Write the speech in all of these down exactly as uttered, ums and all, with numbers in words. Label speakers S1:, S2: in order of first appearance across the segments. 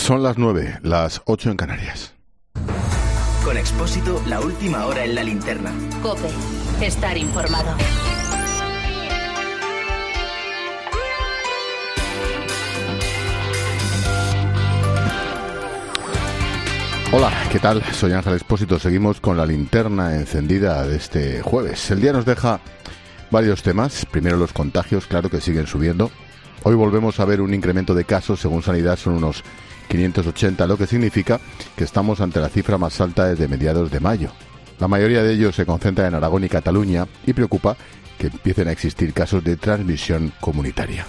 S1: Son las nueve, las ocho en Canarias.
S2: Con Expósito, la última hora en la linterna.
S3: COPE, estar informado.
S1: Hola, ¿qué tal? Soy Ángel Expósito. Seguimos con la linterna encendida de este jueves. El día nos deja varios temas. Primero, los contagios, claro que siguen subiendo. Hoy volvemos a ver un incremento de casos. Según Sanidad son unos quinientos ochenta, lo que significa que estamos ante la cifra más alta desde mediados de mayo. La mayoría de ellos se concentra en Aragón y Cataluña y preocupa que empiecen a existir casos de transmisión comunitaria.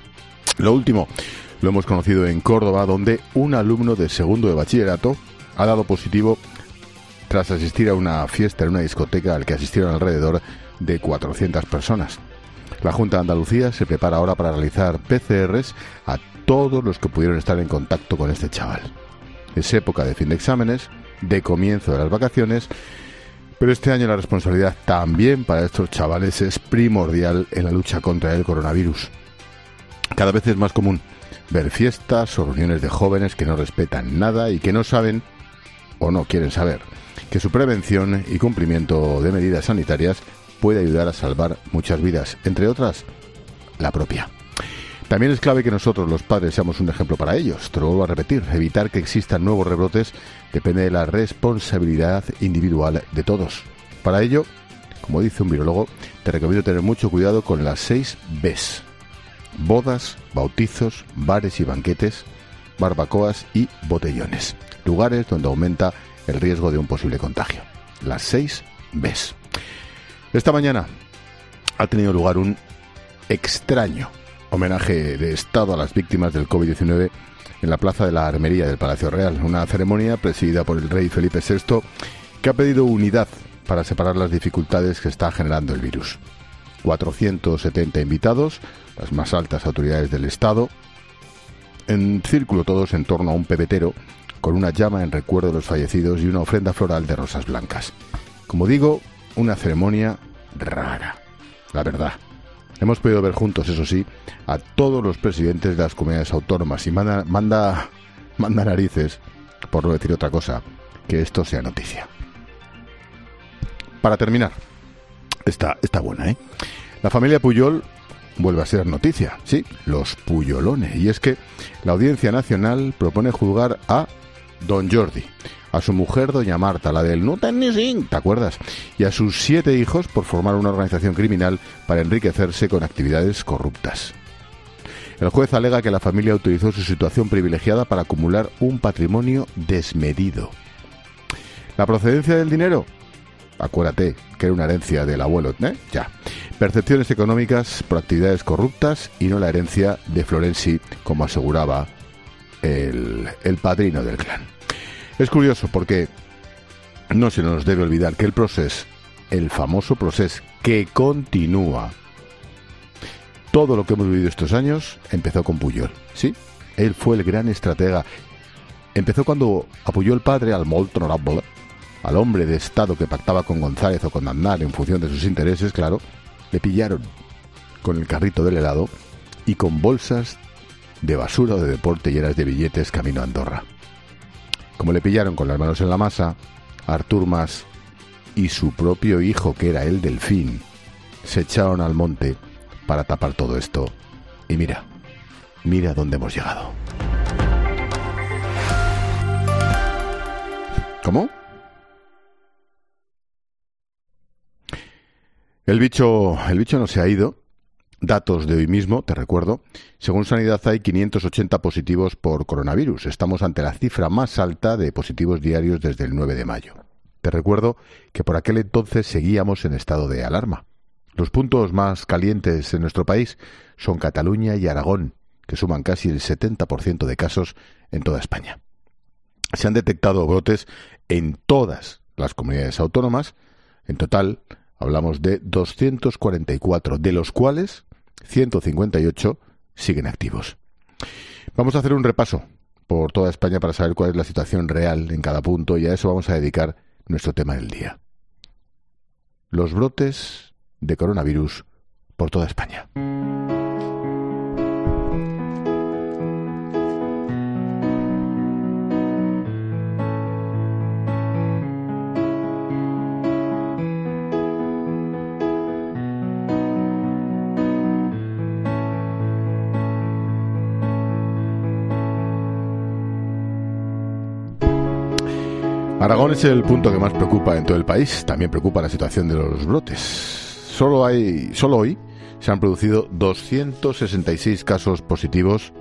S1: Lo último lo hemos conocido en Córdoba, donde un alumno de segundo de bachillerato ha dado positivo tras asistir a una fiesta en una discoteca al que asistieron alrededor de cuatrocientas personas. La Junta de Andalucía se prepara ahora para realizar P C Rs a todos los que pudieron estar en contacto con este chaval. Es época de fin de exámenes, de comienzo de las vacaciones, pero este año la responsabilidad también para estos chavales es primordial en la lucha contra el coronavirus. Cada vez es más común ver fiestas o reuniones de jóvenes que no respetan nada y que no saben o no quieren saber que su prevención y cumplimiento de medidas sanitarias puede ayudar a salvar muchas vidas, entre otras, la propia. También es clave que nosotros, los padres, seamos un ejemplo para ellos. Te lo vuelvo a repetir, evitar que existan nuevos rebrotes depende de la responsabilidad individual de todos. Para ello, como dice un virólogo, te recomiendo tener mucho cuidado con las seis Bs: bodas, bautizos, bares y banquetes, barbacoas y botellones. Lugares donde aumenta el riesgo de un posible contagio. Las seis Bs. Esta mañana ha tenido lugar un extraño homenaje de Estado a las víctimas del COVID diecinueve en la Plaza de la Armería del Palacio Real. Una ceremonia presidida por el rey Felipe sexto que ha pedido unidad para separar las dificultades que está generando el virus. cuatrocientos setenta invitados, las más altas autoridades del Estado, en círculo todos en torno a un pebetero con una llama en recuerdo de los fallecidos y una ofrenda floral de rosas blancas. Como digo, una ceremonia rara, la verdad. Hemos podido ver juntos, eso sí, a todos los presidentes de las comunidades autónomas y manda, manda, manda narices, por no decir otra cosa, que esto sea noticia. Para terminar, está, está buena, ¿eh? La familia Pujol vuelve a ser noticia, sí, los Pujolones. Y es que la Audiencia Nacional propone juzgar a don Jordi, a su mujer doña Marta, la del no ten ni sin, ¿te acuerdas? Y a sus siete hijos por formar una organización criminal para enriquecerse con actividades corruptas. El juez alega que la familia utilizó su situación privilegiada para acumular un patrimonio desmedido. ¿La procedencia del dinero? Acuérdate que era una herencia del abuelo, ¿eh? Ya. Percepciones económicas por actividades corruptas y no la herencia de Florenzi, como aseguraba el, el padrino del clan. Es curioso porque no se nos debe olvidar que el proceso, el famoso proceso que continúa, todo lo que hemos vivido estos años empezó con Pujol, ¿sí? Él fue el gran estratega. Empezó cuando apoyó el padre al molt honorable, al hombre de Estado que pactaba con González o con Aznar en función de sus intereses, claro, le pillaron con el carrito del helado y con bolsas de basura o de deporte llenas de billetes camino a Andorra. Como le pillaron con las manos en la masa, Artur Mas y su propio hijo, que era el Delfín, se echaron al monte para tapar todo esto. Y mira, mira dónde hemos llegado. ¿Cómo? El bicho, el bicho no se ha ido. Datos de hoy mismo, te recuerdo. Según Sanidad hay quinientos ochenta positivos por coronavirus. Estamos ante la cifra más alta de positivos diarios desde el nueve de mayo. Te recuerdo que por aquel entonces seguíamos en estado de alarma. Los puntos más calientes en nuestro país son Cataluña y Aragón, que suman casi el setenta por ciento de casos en toda España. Se han detectado brotes en todas las comunidades autónomas. En total hablamos de doscientos cuarenta y cuatro, de los cuales ciento cincuenta y ocho siguen activos. Vamos a hacer un repaso por toda España para saber cuál es la situación real en cada punto, y a eso vamos a dedicar nuestro tema del día. Los brotes de coronavirus por toda España. Aragón es el punto que más preocupa en todo el país. También preocupa la situación de los brotes. Solo hay, solo hoy se han producido doscientos sesenta y seis casos positivos.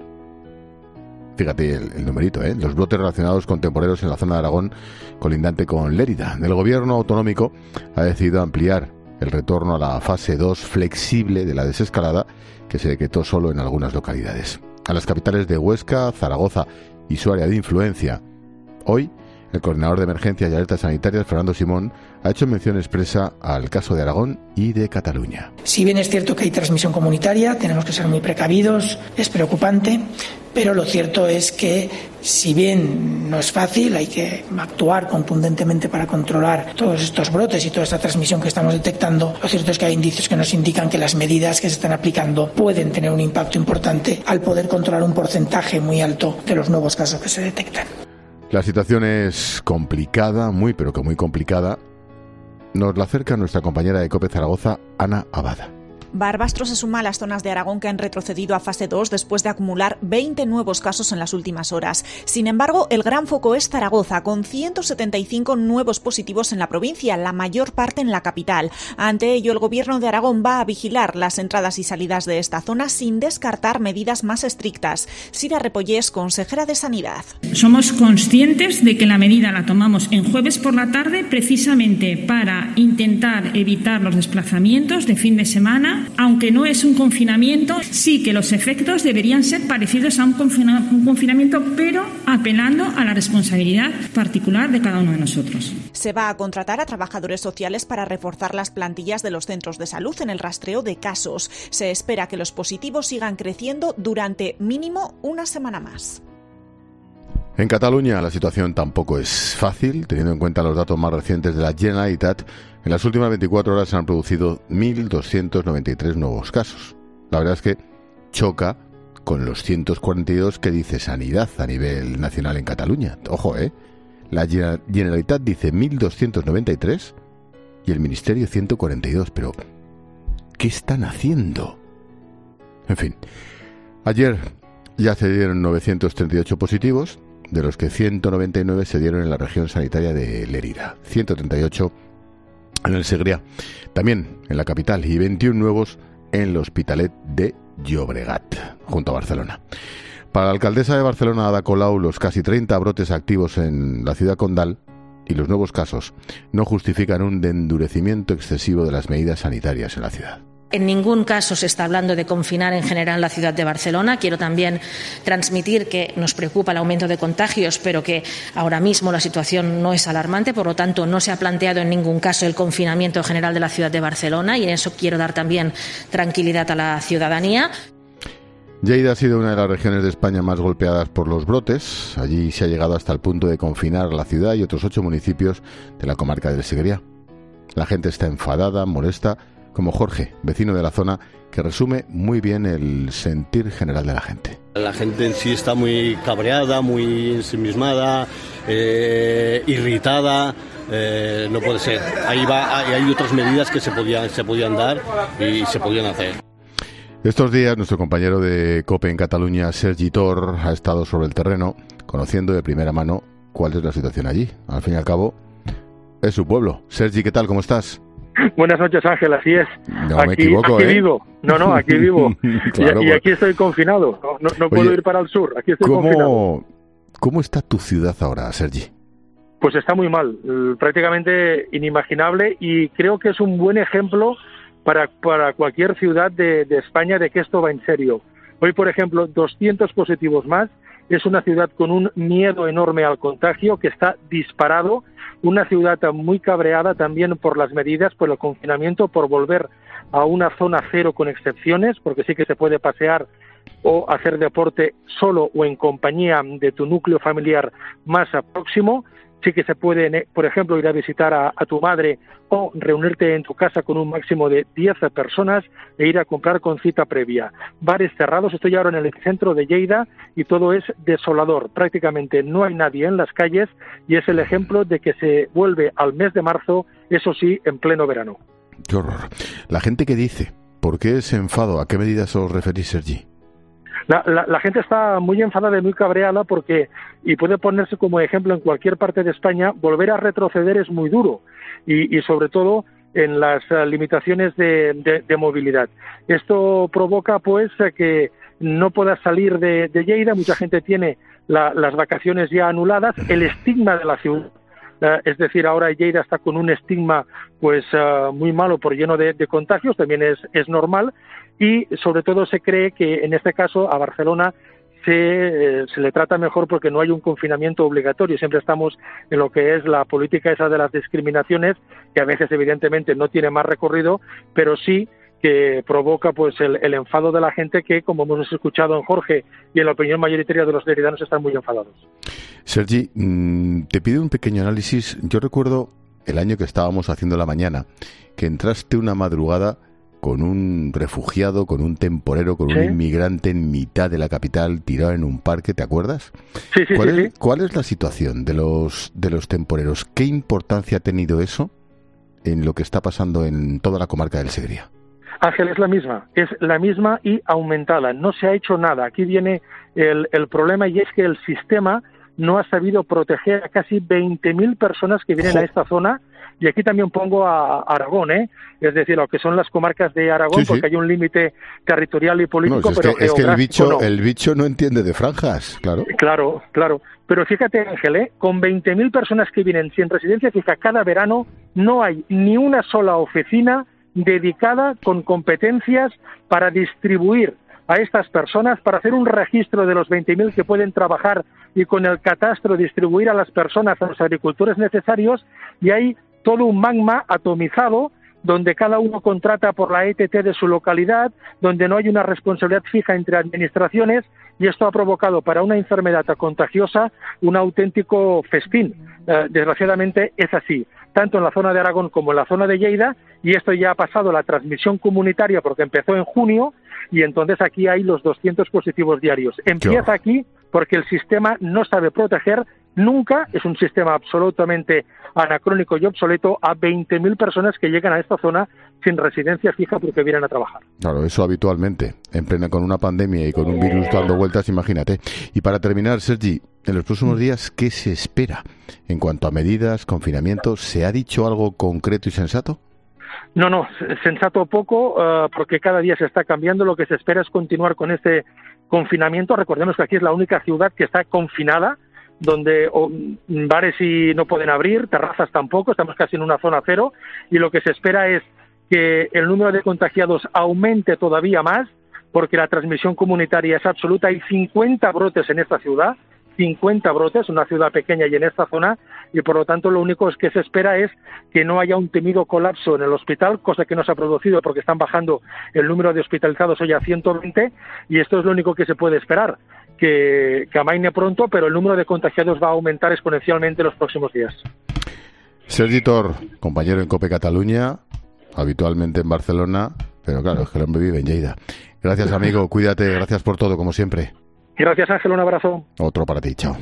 S1: Fíjate el, el numerito, ¿eh? Los brotes relacionados con temporeros en la zona de Aragón, colindante con Lérida. El gobierno autonómico ha decidido ampliar el retorno a la fase dos flexible de la desescalada, que se decretó solo en algunas localidades. A las capitales de Huesca, Zaragoza y su área de influencia. Hoy, el coordinador de emergencias y alertas sanitarias, Fernando Simón, ha hecho mención expresa al caso de Aragón y de Cataluña.
S4: Si bien es cierto que hay transmisión comunitaria, tenemos que ser muy precavidos, es preocupante, pero lo cierto es que, si bien no es fácil, hay que actuar contundentemente para controlar todos estos brotes y toda esta transmisión que estamos detectando. Lo cierto es que hay indicios que nos indican que las medidas que se están aplicando pueden tener un impacto importante al poder controlar un porcentaje muy alto de los nuevos casos que se detectan.
S1: La situación es complicada, muy pero que muy complicada. Nos la acerca nuestra compañera de COPE Zaragoza, Ana Abada.
S5: Barbastro se suma a las zonas de Aragón que han retrocedido a fase dos después de acumular veinte nuevos casos en las últimas horas. Sin embargo, el gran foco es Zaragoza, con ciento setenta y cinco nuevos positivos en la provincia, la mayor parte en la capital. Ante ello, el Gobierno de Aragón va a vigilar las entradas y salidas de esta zona sin descartar medidas más estrictas. Sira Repollés, consejera de Sanidad.
S6: Somos conscientes de que la medida la tomamos en jueves por la tarde precisamente para intentar evitar los desplazamientos de fin de semana. Aunque no es un confinamiento, sí que los efectos deberían ser parecidos a un, confina- un confinamiento, pero apelando a la responsabilidad particular de cada uno de nosotros.
S5: Se va a contratar a trabajadores sociales para reforzar las plantillas de los centros de salud en el rastreo de casos. Se espera que los positivos sigan creciendo durante mínimo una semana más.
S1: En Cataluña la situación tampoco es fácil, teniendo en cuenta los datos más recientes de la Generalitat. En las últimas veinticuatro horas se han producido mil doscientos noventa y tres nuevos casos. La verdad es que choca con los ciento cuarenta y dos que dice Sanidad a nivel nacional en Cataluña. Ojo, ¿eh? La Generalitat dice mil doscientos noventa y tres y el Ministerio ciento cuarenta y dos. Pero, ¿qué están haciendo? En fin, ayer ya se dieron novecientos treinta y ocho positivos, de los que ciento noventa y nueve se dieron en la región sanitaria de Lérida, ciento treinta y ocho en el Segrià, también en la capital, y veintiuno nuevos en el Hospitalet de Llobregat, junto a Barcelona. Para la alcaldesa de Barcelona, Ada Colau, los casi treinta brotes activos en la ciudad condal y los nuevos casos no justifican un endurecimiento excesivo de las medidas sanitarias en la ciudad.
S7: En ningún caso se está hablando de confinar en general la ciudad de Barcelona. Quiero también transmitir que nos preocupa el aumento de contagios, pero que ahora mismo la situación no es alarmante. Por lo tanto, no se ha planteado en ningún caso el confinamiento general de la ciudad de Barcelona, y en eso quiero dar también tranquilidad a la ciudadanía.
S1: Lleida ha sido una de las regiones de España más golpeadas por los brotes. Allí se ha llegado hasta el punto de confinar la ciudad y otros ocho municipios de la comarca del Segrià. La gente está enfadada, molesta, como Jorge, vecino de la zona, que resume muy bien el sentir general de la gente.
S8: La gente en sí está muy cabreada, muy ensimismada, eh, irritada. Eh, no puede ser. Ahí va, hay, hay otras medidas que se podían, se podían dar y se podían hacer.
S1: Estos días nuestro compañero de COPE en Cataluña, Sergi Tor, ha estado sobre el terreno conociendo de primera mano cuál es la situación allí. Al fin y al cabo, es su pueblo. Sergi, ¿qué tal? ¿Cómo estás?
S9: Buenas noches, Ángel, así es.
S1: No
S9: aquí,
S1: me equivoco,
S9: aquí
S1: ¿eh?
S9: vivo. No, no, aquí vivo.
S1: Claro,
S9: y, y aquí estoy confinado. No, no, no puedo
S1: Oye,
S9: ir para el sur. Aquí estoy
S1: ¿cómo,
S9: confinado.
S1: ¿Cómo está tu ciudad ahora, Sergi?
S9: Pues está muy mal, prácticamente inimaginable, y creo que es un buen ejemplo para, para cualquier ciudad de, de España de que esto va en serio. Hoy, por ejemplo, doscientos positivos más. Es una ciudad con un miedo enorme al contagio que está disparado, una ciudad muy cabreada también por las medidas, por el confinamiento, por volver a una zona cero con excepciones, porque sí que se puede pasear o hacer deporte solo o en compañía de tu núcleo familiar más próximo. Sí que se puede, por ejemplo, ir a visitar a, a tu madre o reunirte en tu casa con un máximo de diez personas e ir a comprar con cita previa. Bares cerrados, estoy ahora en el centro de Lleida y todo es desolador. Prácticamente no hay nadie en las calles y es el ejemplo de que se vuelve al mes de marzo, eso sí, en pleno verano.
S1: Qué horror. La gente que dice, ¿por qué ese enfado? ¿A qué medidas os referís, Sergi?
S9: La, la, la gente está muy enfadada y muy cabreada porque, y puede ponerse como ejemplo en cualquier parte de España, volver a retroceder es muy duro y, y sobre todo en las uh, limitaciones de, de, de movilidad. Esto provoca pues que no pueda salir de, de Lleida, mucha gente tiene la, las vacaciones ya anuladas, el estigma de la ciudad, uh, es decir, ahora Lleida está con un estigma pues uh, muy malo por lleno de, de contagios, también es, es normal, y sobre todo se cree que en este caso a Barcelona se, eh, se le trata mejor porque no hay un confinamiento obligatorio. Siempre estamos en lo que es la política esa de las discriminaciones, que a veces evidentemente no tiene más recorrido, pero sí que provoca pues el, el enfado de la gente que, como hemos escuchado en Jorge y en la opinión mayoritaria de los lleridanos, están muy enfadados.
S1: Sergi, te pido un pequeño análisis. Yo recuerdo el año que estábamos haciendo la mañana, que entraste una madrugada con un refugiado, con un temporero, con ¿Sí? un inmigrante en mitad de la capital, tirado en un parque, ¿te acuerdas?
S9: Sí, sí,
S1: ¿Cuál
S9: sí,
S1: es,
S9: sí.
S1: ¿Cuál es la situación de los de los temporeros? ¿Qué importancia ha tenido eso en lo que está pasando en toda la comarca del Segria?
S9: Ángel, es la misma, es la misma y aumentada. No se ha hecho nada. Aquí viene el, el problema, y es que el sistema no ha sabido proteger a casi veinte mil personas que vienen oh. a esta zona. Y aquí también pongo a Aragón, ¿eh? Es decir, lo que son las comarcas de Aragón, sí, sí. porque hay un límite territorial y político,
S1: no, si es
S9: pero
S1: que, es que el bicho,
S9: no.
S1: el bicho no entiende de franjas, claro.
S9: Claro, claro. Pero fíjate, Ángel, ¿eh? Con veinte mil personas que vienen sin residencia fija cada verano, no hay ni una sola oficina dedicada con competencias para distribuir a estas personas, para hacer un registro de los veinte mil que pueden trabajar y con el catastro distribuir a las personas, a los agricultores necesarios, y hay todo un magma atomizado donde cada uno contrata por la E T T de su localidad, donde no hay una responsabilidad fija entre administraciones, y esto ha provocado para una enfermedad contagiosa un auténtico festín. Eh, desgraciadamente es así, tanto en la zona de Aragón como en la zona de Lleida, y esto ya ha pasado la transmisión comunitaria porque empezó en junio, y entonces aquí hay los doscientos positivos diarios. Empieza aquí porque el sistema no sabe proteger nunca, es un sistema absolutamente anacrónico y obsoleto, a veinte mil personas que llegan a esta zona sin residencia fija porque vienen a trabajar.
S1: Claro, eso habitualmente, en plena con una pandemia y con un virus dando vueltas, imagínate. Y para terminar, Sergi, en los próximos días, ¿qué se espera en cuanto a medidas, confinamiento? ¿Se ha dicho algo concreto y sensato?
S9: No, no, sensato poco, uh, porque cada día se está cambiando. Lo que se espera es continuar con este confinamiento. Recordemos que aquí es la única ciudad que está confinada, donde oh, bares y no pueden abrir, terrazas tampoco, estamos casi en una zona cero, y lo que se espera es que el número de contagiados aumente todavía más, porque la transmisión comunitaria es absoluta. Hay cincuenta brotes en esta ciudad, cincuenta brotes, una ciudad pequeña y en esta zona, y por lo tanto lo único es que se espera es que no haya un temido colapso en el hospital, cosa que no se ha producido porque están bajando el número de hospitalizados hoy a ciento veinte, y esto es lo único que se puede esperar, que, que amaine pronto, pero el número de contagiados va a aumentar exponencialmente en los próximos días.
S1: Sergi Tor, compañero en COPE Cataluña, habitualmente en Barcelona, pero claro, es que el hombre vive en Lleida. Gracias, amigo, cuídate, gracias por todo, como siempre.
S9: Gracias, Ángel, un abrazo.
S1: Otro para ti, chao.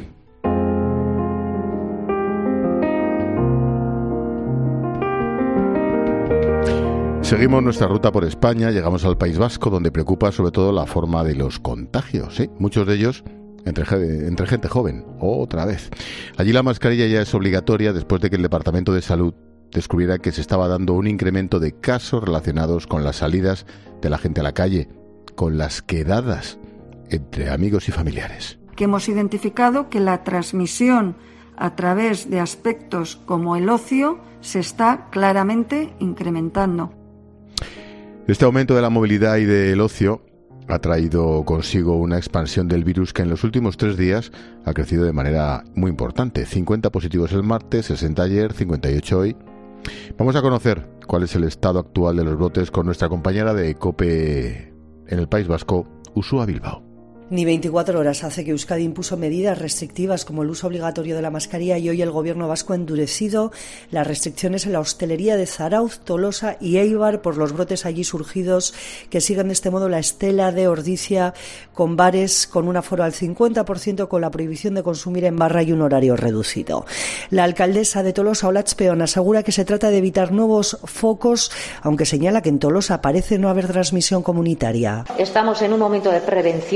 S1: Seguimos nuestra ruta por España, llegamos al País Vasco, donde preocupa sobre todo la forma de los contagios, ¿eh? Muchos de ellos entre, entre gente joven, otra vez. Allí la mascarilla ya es obligatoria después de que el Departamento de Salud descubriera que se estaba dando un incremento de casos relacionados con las salidas de la gente a la calle, con las quedadas entre amigos y familiares.
S10: Que hemos identificado que la transmisión a través de aspectos como el ocio se está claramente incrementando.
S1: Este aumento de la movilidad y del ocio ha traído consigo una expansión del virus que en los últimos tres días ha crecido de manera muy importante. cincuenta positivos el martes, sesenta ayer, cincuenta y ocho hoy. Vamos a conocer cuál es el estado actual de los brotes con nuestra compañera de COPE en el País Vasco, Uxua Bilbao.
S11: Ni veinticuatro horas hace que Euskadi impuso medidas restrictivas como el uso obligatorio de la mascarilla, y hoy el gobierno vasco ha endurecido las restricciones en la hostelería de Zarautz, Tolosa y Eibar por los brotes allí surgidos, que siguen de este modo la estela de Ordizia, con bares con un aforo al cincuenta por ciento, con la prohibición de consumir en barra y un horario reducido. La alcaldesa de Tolosa, Olatz Peón, asegura que se trata de evitar nuevos focos, aunque señala que en Tolosa parece no haber transmisión comunitaria.
S12: Estamos en un momento de prevención.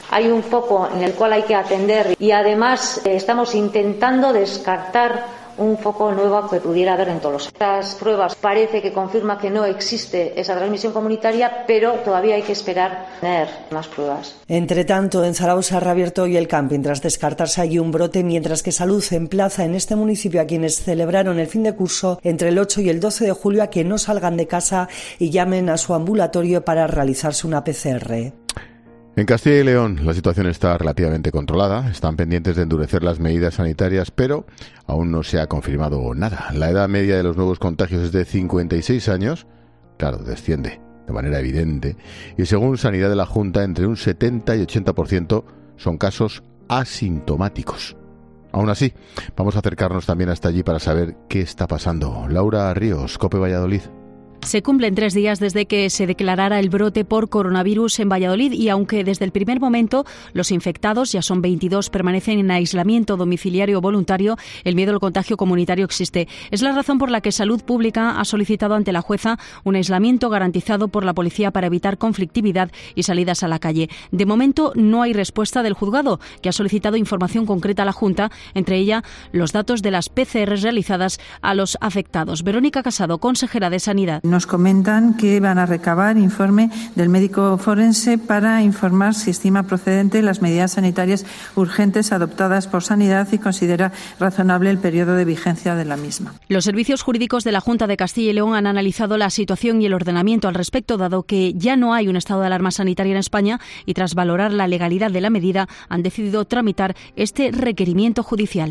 S12: hay un foco en el cual hay que atender y además eh, estamos intentando descartar un foco nuevo que pudiera haber en Tolosa. Estas pruebas parece que confirman que no existe esa transmisión comunitaria, pero todavía hay que esperar a tener más pruebas.
S11: Entre tanto, en Zarauz se ha reabierto hoy el camping tras descartarse allí un brote, mientras que Salud emplaza en este municipio a quienes celebraron el fin de curso entre el ocho y el doce de julio a que no salgan de casa y llamen a su ambulatorio para realizarse una P C R.
S1: En Castilla y León la situación está relativamente controlada, están pendientes de endurecer las medidas sanitarias, pero aún no se ha confirmado nada. La edad media de los nuevos contagios es de cincuenta y seis años, claro, desciende de manera evidente, y según Sanidad de la Junta, entre un setenta y ochenta por ciento son casos asintomáticos. Aún así, vamos a acercarnos también hasta allí para saber qué está pasando. Laura Ríos, COPE Valladolid.
S13: Se cumplen tres días desde que se declarara el brote por coronavirus en Valladolid y aunque desde el primer momento los infectados, ya son veintidós, permanecen en aislamiento domiciliario voluntario, el miedo al contagio comunitario existe. Es la razón por la que Salud Pública ha solicitado ante la jueza un aislamiento garantizado por la policía para evitar conflictividad y salidas a la calle. De momento no hay respuesta del juzgado, que ha solicitado información concreta a la Junta, entre ella los datos de las P C R realizadas a los afectados. Verónica Casado, consejera de Sanidad.
S14: Nos comentan que van a recabar informe del médico forense para informar si estima procedente las medidas sanitarias urgentes adoptadas por Sanidad y considera razonable el periodo de vigencia de la misma.
S13: Los servicios jurídicos de la Junta de Castilla y León han analizado la situación y el ordenamiento al respecto, dado que ya no hay un estado de alarma sanitaria en España y tras valorar la legalidad de la medida han decidido tramitar este requerimiento judicial.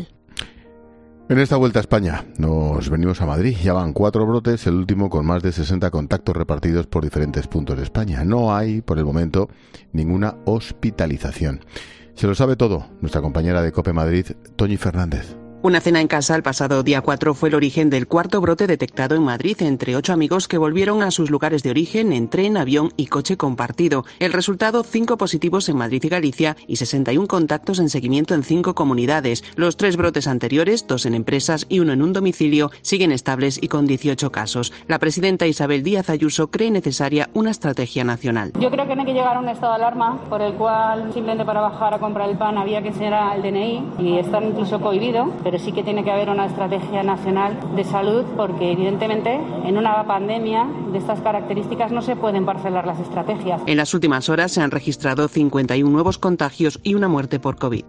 S1: En esta vuelta a España nos venimos a Madrid. Ya van cuatro brotes, el último con más de sesenta contactos repartidos por diferentes puntos de España. No hay, por el momento, ninguna hospitalización. Se lo sabe todo nuestra compañera de COPE Madrid, Toñi Fernández.
S15: Una cena en casa el pasado día cuatro fue el origen del cuarto brote detectado en Madrid entre ocho amigos que volvieron a sus lugares de origen en tren, avión y coche compartido. El resultado, cinco positivos en Madrid y Galicia y sesenta y uno contactos en seguimiento en cinco comunidades. Los tres brotes anteriores, dos en empresas y uno en un domicilio, siguen estables y con dieciocho casos. La presidenta Isabel Díaz Ayuso cree necesaria una estrategia nacional.
S16: Yo creo que no hay que llegar a un estado de alarma por el cual simplemente para bajar a comprar el pan había que enseñar el D N I y estar incluso cohibido. Pero sí que tiene que haber una estrategia nacional de salud porque evidentemente en una pandemia de estas características no se pueden parcelar las estrategias.
S15: En las últimas horas se han registrado cincuenta y uno nuevos contagios y una muerte por COVID.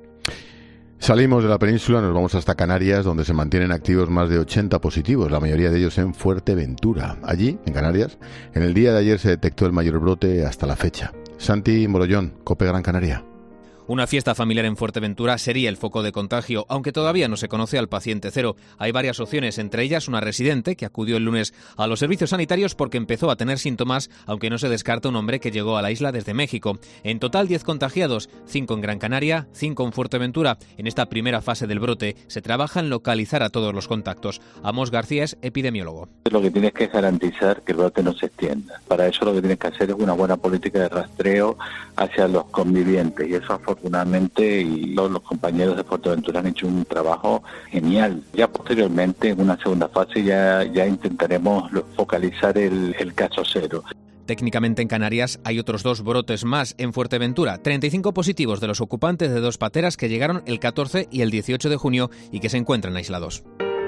S1: Salimos de la península, nos vamos hasta Canarias, donde se mantienen activos más de ochenta positivos, la mayoría de ellos en Fuerteventura. Allí, en Canarias, en el día de ayer se detectó el mayor brote hasta la fecha. Santi Morollón, COPE Gran Canaria.
S17: Una fiesta familiar en Fuerteventura sería el foco de contagio, aunque todavía no se conoce al paciente cero. Hay varias opciones, entre ellas una residente que acudió el lunes a los servicios sanitarios porque empezó a tener síntomas, aunque no se descarta un hombre que llegó a la isla desde México. En total, diez contagiados, cinco en Gran Canaria, cinco en Fuerteventura. En esta primera fase del brote se trabaja en localizar a todos los contactos. Amos García es epidemiólogo.
S18: Lo que tienes que es garantizar que el brote no se extienda. Para eso lo que tienes que hacer es una buena política de rastreo hacia los convivientes y eso afortunadamente y todos los compañeros de Fuerteventura han hecho un trabajo genial. Ya posteriormente, en una segunda fase, ya, ya intentaremos focalizar el, el caso cero.
S17: Técnicamente en Canarias hay otros dos brotes más en Fuerteventura, treinta y cinco positivos de los ocupantes de dos pateras que llegaron el catorce y el dieciocho de junio y que se encuentran aislados.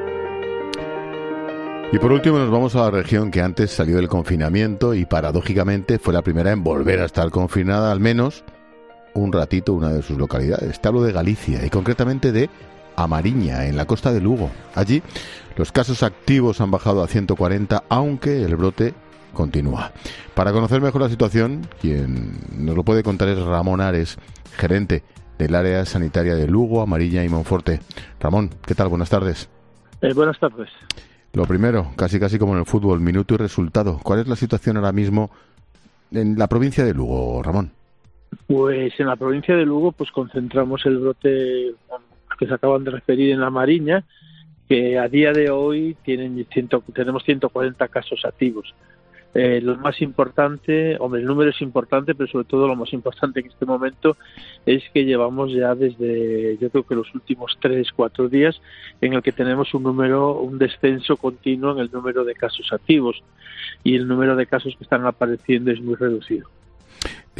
S1: Y por último nos vamos a la región que antes salió del confinamiento y paradójicamente fue la primera en volver a estar confinada, al menos un ratito, una de sus localidades. Te hablo de Galicia y concretamente de A Mariña, en la costa de Lugo. Allí los casos activos han bajado a ciento cuarenta, aunque el brote continúa. Para conocer mejor la situación, quien nos lo puede contar es Ramón Ares, gerente del área sanitaria de Lugo, A Mariña y Monforte. Ramón, ¿qué tal? Buenas tardes.
S9: Eh, buenas tardes.
S1: Lo primero, casi casi como en el fútbol, minuto y resultado. ¿Cuál es la situación ahora mismo en la provincia de Lugo, Ramón?
S9: Pues en la provincia de Lugo pues concentramos el brote que se acaban de referir en La Mariña, que a día de hoy tienen ciento, tenemos ciento cuarenta casos activos. Eh, lo más importante, hombre, el número es importante, pero sobre todo lo más importante en este momento es que llevamos ya desde, yo creo que los últimos tres, cuatro días, en el que tenemos un número, un descenso continuo en el número de casos activos y el número de casos que están apareciendo es muy reducido.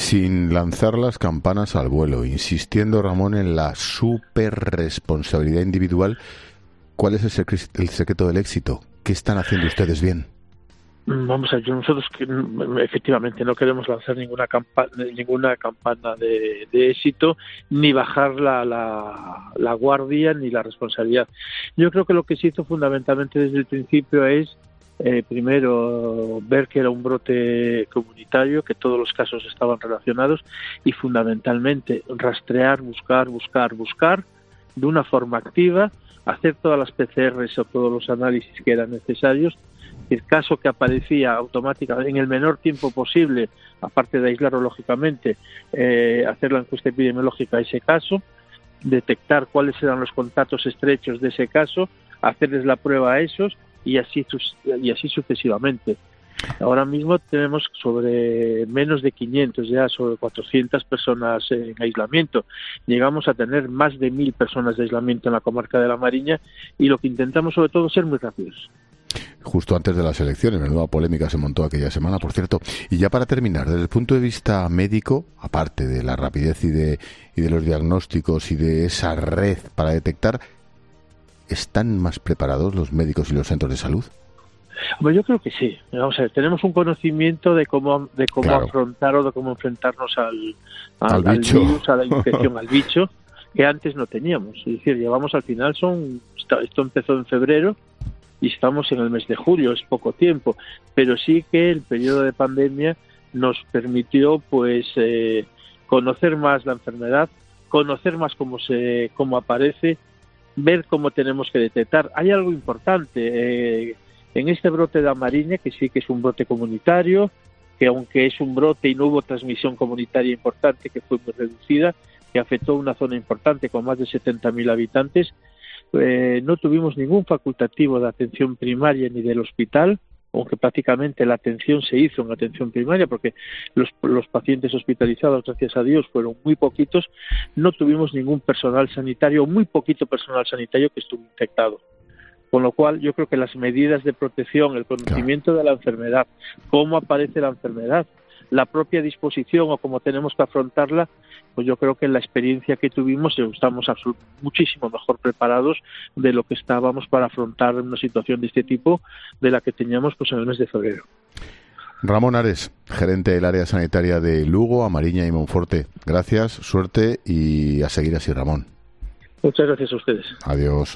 S1: Sin lanzar las campanas al vuelo, insistiendo, Ramón, en la superresponsabilidad individual, ¿cuál es el, sec- el secreto del éxito? ¿Qué están haciendo ustedes bien?
S9: Vamos a ver, nosotros que efectivamente no queremos lanzar ninguna campana, ninguna campana de, de éxito, ni bajar la, la, la guardia ni la responsabilidad. Yo creo que lo que se hizo fundamentalmente desde el principio es, eh, primero, ver que era un brote comunitario, que todos los casos estaban relacionados, y fundamentalmente rastrear, buscar, buscar, buscar de una forma activa, hacer todas las P C Rs o todos los análisis que eran necesarios. El caso que aparecía automáticamente en el menor tiempo posible, aparte de aislarlo lógicamente, eh, hacer la encuesta epidemiológica a ese caso, detectar cuáles eran los contactos estrechos de ese caso, hacerles la prueba a esos y así y así sucesivamente. Ahora mismo tenemos sobre menos de quinientos, ya sobre cuatrocientas personas en aislamiento. Llegamos a tener más de mil personas de aislamiento en la comarca de La Mariña y lo que intentamos sobre todo es ser muy rápidos.
S1: Justo antes de las elecciones, menuda polémica se montó aquella semana, por cierto. Y ya para terminar, desde el punto de vista médico, aparte de la rapidez y de, y de los diagnósticos y de esa red para detectar, ¿están más preparados los médicos y los centros de salud?
S9: Bueno, yo creo que sí. Vamos a ver, tenemos un conocimiento de cómo de cómo
S1: Claro.
S9: afrontar o de cómo enfrentarnos al,
S1: Al
S9: al,
S1: bicho.
S9: al virus, a la infección, al bicho, que antes no teníamos. Es decir, llevamos al final, son esto empezó en febrero y estamos en el mes de julio, es poco tiempo, pero sí que el periodo de pandemia nos permitió pues eh, conocer más la enfermedad, conocer más cómo se cómo aparece, ver cómo tenemos que detectar. Hay algo importante eh, en este brote de La Mariña, que sí que es un brote comunitario, que aunque es un brote y no hubo transmisión comunitaria importante, que fue muy reducida, que afectó una zona importante con más de setenta mil habitantes, eh, no tuvimos ningún facultativo de atención primaria ni del hospital, aunque prácticamente la atención se hizo en atención primaria, porque los, los pacientes hospitalizados, gracias a Dios, fueron muy poquitos. No tuvimos ningún personal sanitario, muy poquito personal sanitario que estuvo infectado. Con lo cual, yo creo que las medidas de protección, el conocimiento de la enfermedad, cómo aparece la enfermedad, la propia disposición o cómo tenemos que afrontarla, pues yo creo que en la experiencia que tuvimos estamos muchísimo mejor preparados de lo que estábamos para afrontar una situación de este tipo de la que teníamos pues en el mes de febrero.
S1: Ramón Ares, gerente del área sanitaria de Lugo, Amariña y Monforte. Gracias, suerte y a seguir así, Ramón.
S9: Muchas gracias a ustedes.
S1: Adiós.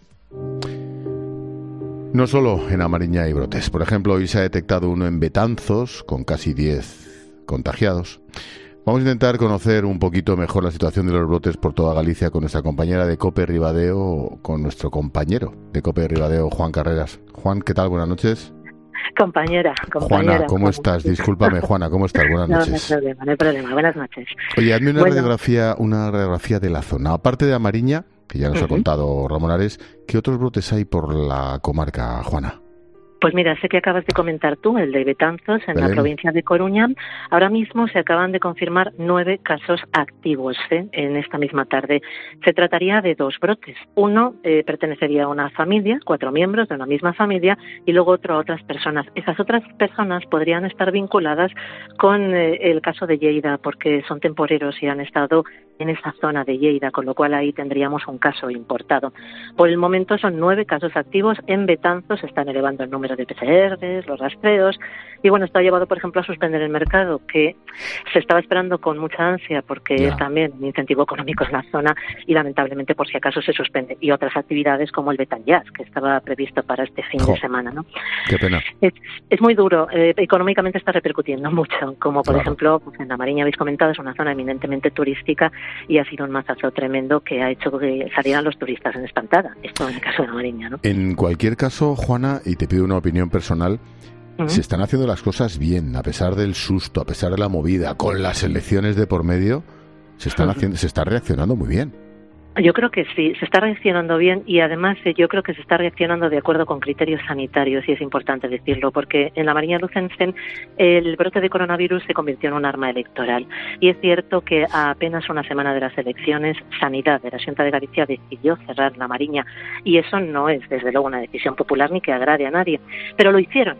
S1: No solo en Amariña hay brotes. Por ejemplo, hoy se ha detectado uno en Betanzos, con casi diez contagiados. Vamos a intentar conocer un poquito mejor la situación de los brotes por toda Galicia con nuestra compañera de COPE Ribadeo, con nuestro compañero de COPE Ribadeo, Juan Carreras. Juan, ¿qué tal? Buenas noches.
S19: Compañera, compañera.
S1: Juana, ¿cómo estás? Discúlpame, Juana, ¿cómo estás? Buenas
S19: no,
S1: noches.
S19: No hay problema, no hay problema. Buenas noches.
S1: Oye, hazme una
S19: bueno.
S1: radiografía, una radiografía de la zona. Aparte de Amariña, que ya nos uh-huh. ha contado Ramón Ares, ¿qué otros brotes hay por la comarca, Juana?
S19: Pues mira, sé que acabas de comentar tú, el de Betanzos, en Belén. La provincia de Coruña. Ahora mismo se acaban de confirmar nueve casos activos ¿eh? en esta misma tarde. Se trataría de dos brotes. Uno eh, pertenecería a una familia, cuatro miembros de una misma familia, y luego otro a otras personas. Esas otras personas podrían estar vinculadas con eh, el caso de Lleida, porque son temporeros y han estado en esa zona de Lleida, con lo cual ahí tendríamos un caso importado. Por el momento son nueve casos activos. En Betanzos se están elevando el número de P C Rs, los rastreos, y bueno, esto ha llevado, por ejemplo, a suspender el mercado, que se estaba esperando con mucha ansia, porque yeah. es también un incentivo económico en la zona, y lamentablemente por si acaso se suspende, y otras actividades como el Betan Jazz, que estaba previsto para este fin jo. de semana, ¿no?
S1: Qué pena.
S19: Es, es muy duro, eh, económicamente está repercutiendo mucho, como por claro. ejemplo, pues en La Mariña habéis comentado, es una zona eminentemente turística, y ha sido un mazazo tremendo que ha hecho que salieran los turistas en espantada, esto en el caso de La Mariña, ¿no?
S1: En cualquier caso, Juana, y te pido una opinión personal, uh-huh. se están haciendo las cosas bien, a pesar del susto, a pesar de la movida, con las elecciones de por medio, se están uh-huh. haciendo, se está reaccionando muy bien.
S19: Yo creo que sí, se está reaccionando bien y además eh, yo creo que se está reaccionando de acuerdo con criterios sanitarios y es importante decirlo porque en la Mariña Lucense el brote de coronavirus se convirtió en un arma electoral y es cierto que a apenas una semana de las elecciones Sanidad de la Xunta de Galicia decidió cerrar la Mariña y eso no es desde luego una decisión popular ni que agrade a nadie, pero lo hicieron.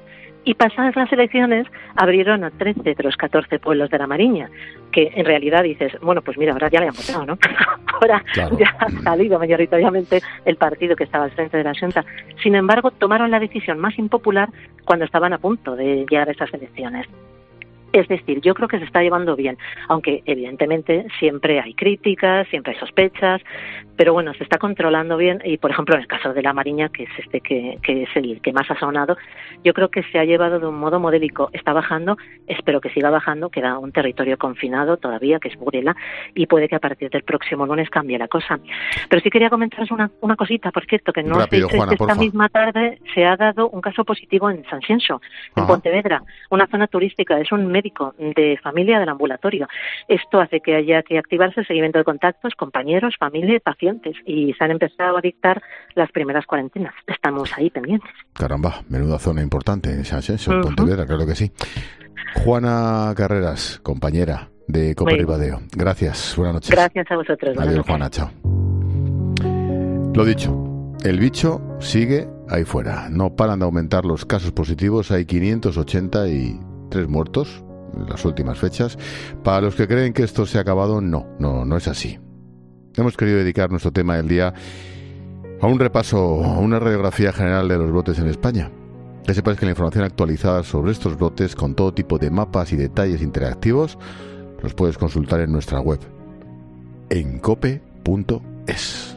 S19: Y pasadas las elecciones abrieron a trece de los catorce pueblos de la Mariña, que en realidad dices, bueno, pues mira, ahora ya le han votado, ¿no? Ahora claro. Ya ha salido mayoritariamente el partido que estaba al frente de la Xunta. Sin embargo, tomaron la decisión más impopular cuando estaban a punto de llegar a esas elecciones. Es decir, yo creo que se está llevando bien, aunque evidentemente siempre hay críticas, siempre hay sospechas, pero bueno, se está controlando bien y, por ejemplo, en el caso de la Mariña, que es este que, que es el que más ha sonado, yo creo que se ha llevado de un modo modélico. Está bajando, espero que siga bajando, queda un territorio confinado todavía, que es Burela, y puede que a partir del próximo lunes cambie la cosa. Pero sí quería comentaros una, una cosita, por cierto, que no
S1: Rápido,
S19: sé,
S1: Juana,
S19: que esta misma tarde se ha dado un caso positivo en San Xenxo, en Ajá. Pontevedra, una zona turística, es un médico de familia del ambulatorio. Esto hace que haya que activarse el seguimiento de contactos, compañeros, familia y pacientes, y se han empezado a dictar las primeras cuarentenas. Estamos ahí pendientes.
S1: Caramba, menuda zona importante en San Xenxo, uh-huh. Pontevedra, claro que sí. Juana Carreras, compañera de Cope Ribadeo. Gracias, buenas noches.
S19: Gracias a vosotros.
S1: Adiós, Juana, chao. Lo dicho, el bicho sigue ahí fuera. No paran de aumentar los casos positivos. Hay quinientos ochenta y tres muertos en las últimas fechas. Para los que creen que esto se ha acabado, no, no, no es así. Hemos querido dedicar nuestro tema del día a un repaso, a una radiografía general de los brotes en España. Que sepáis que la información actualizada sobre estos brotes, con todo tipo de mapas y detalles interactivos, los puedes consultar en nuestra web, en cope punto es.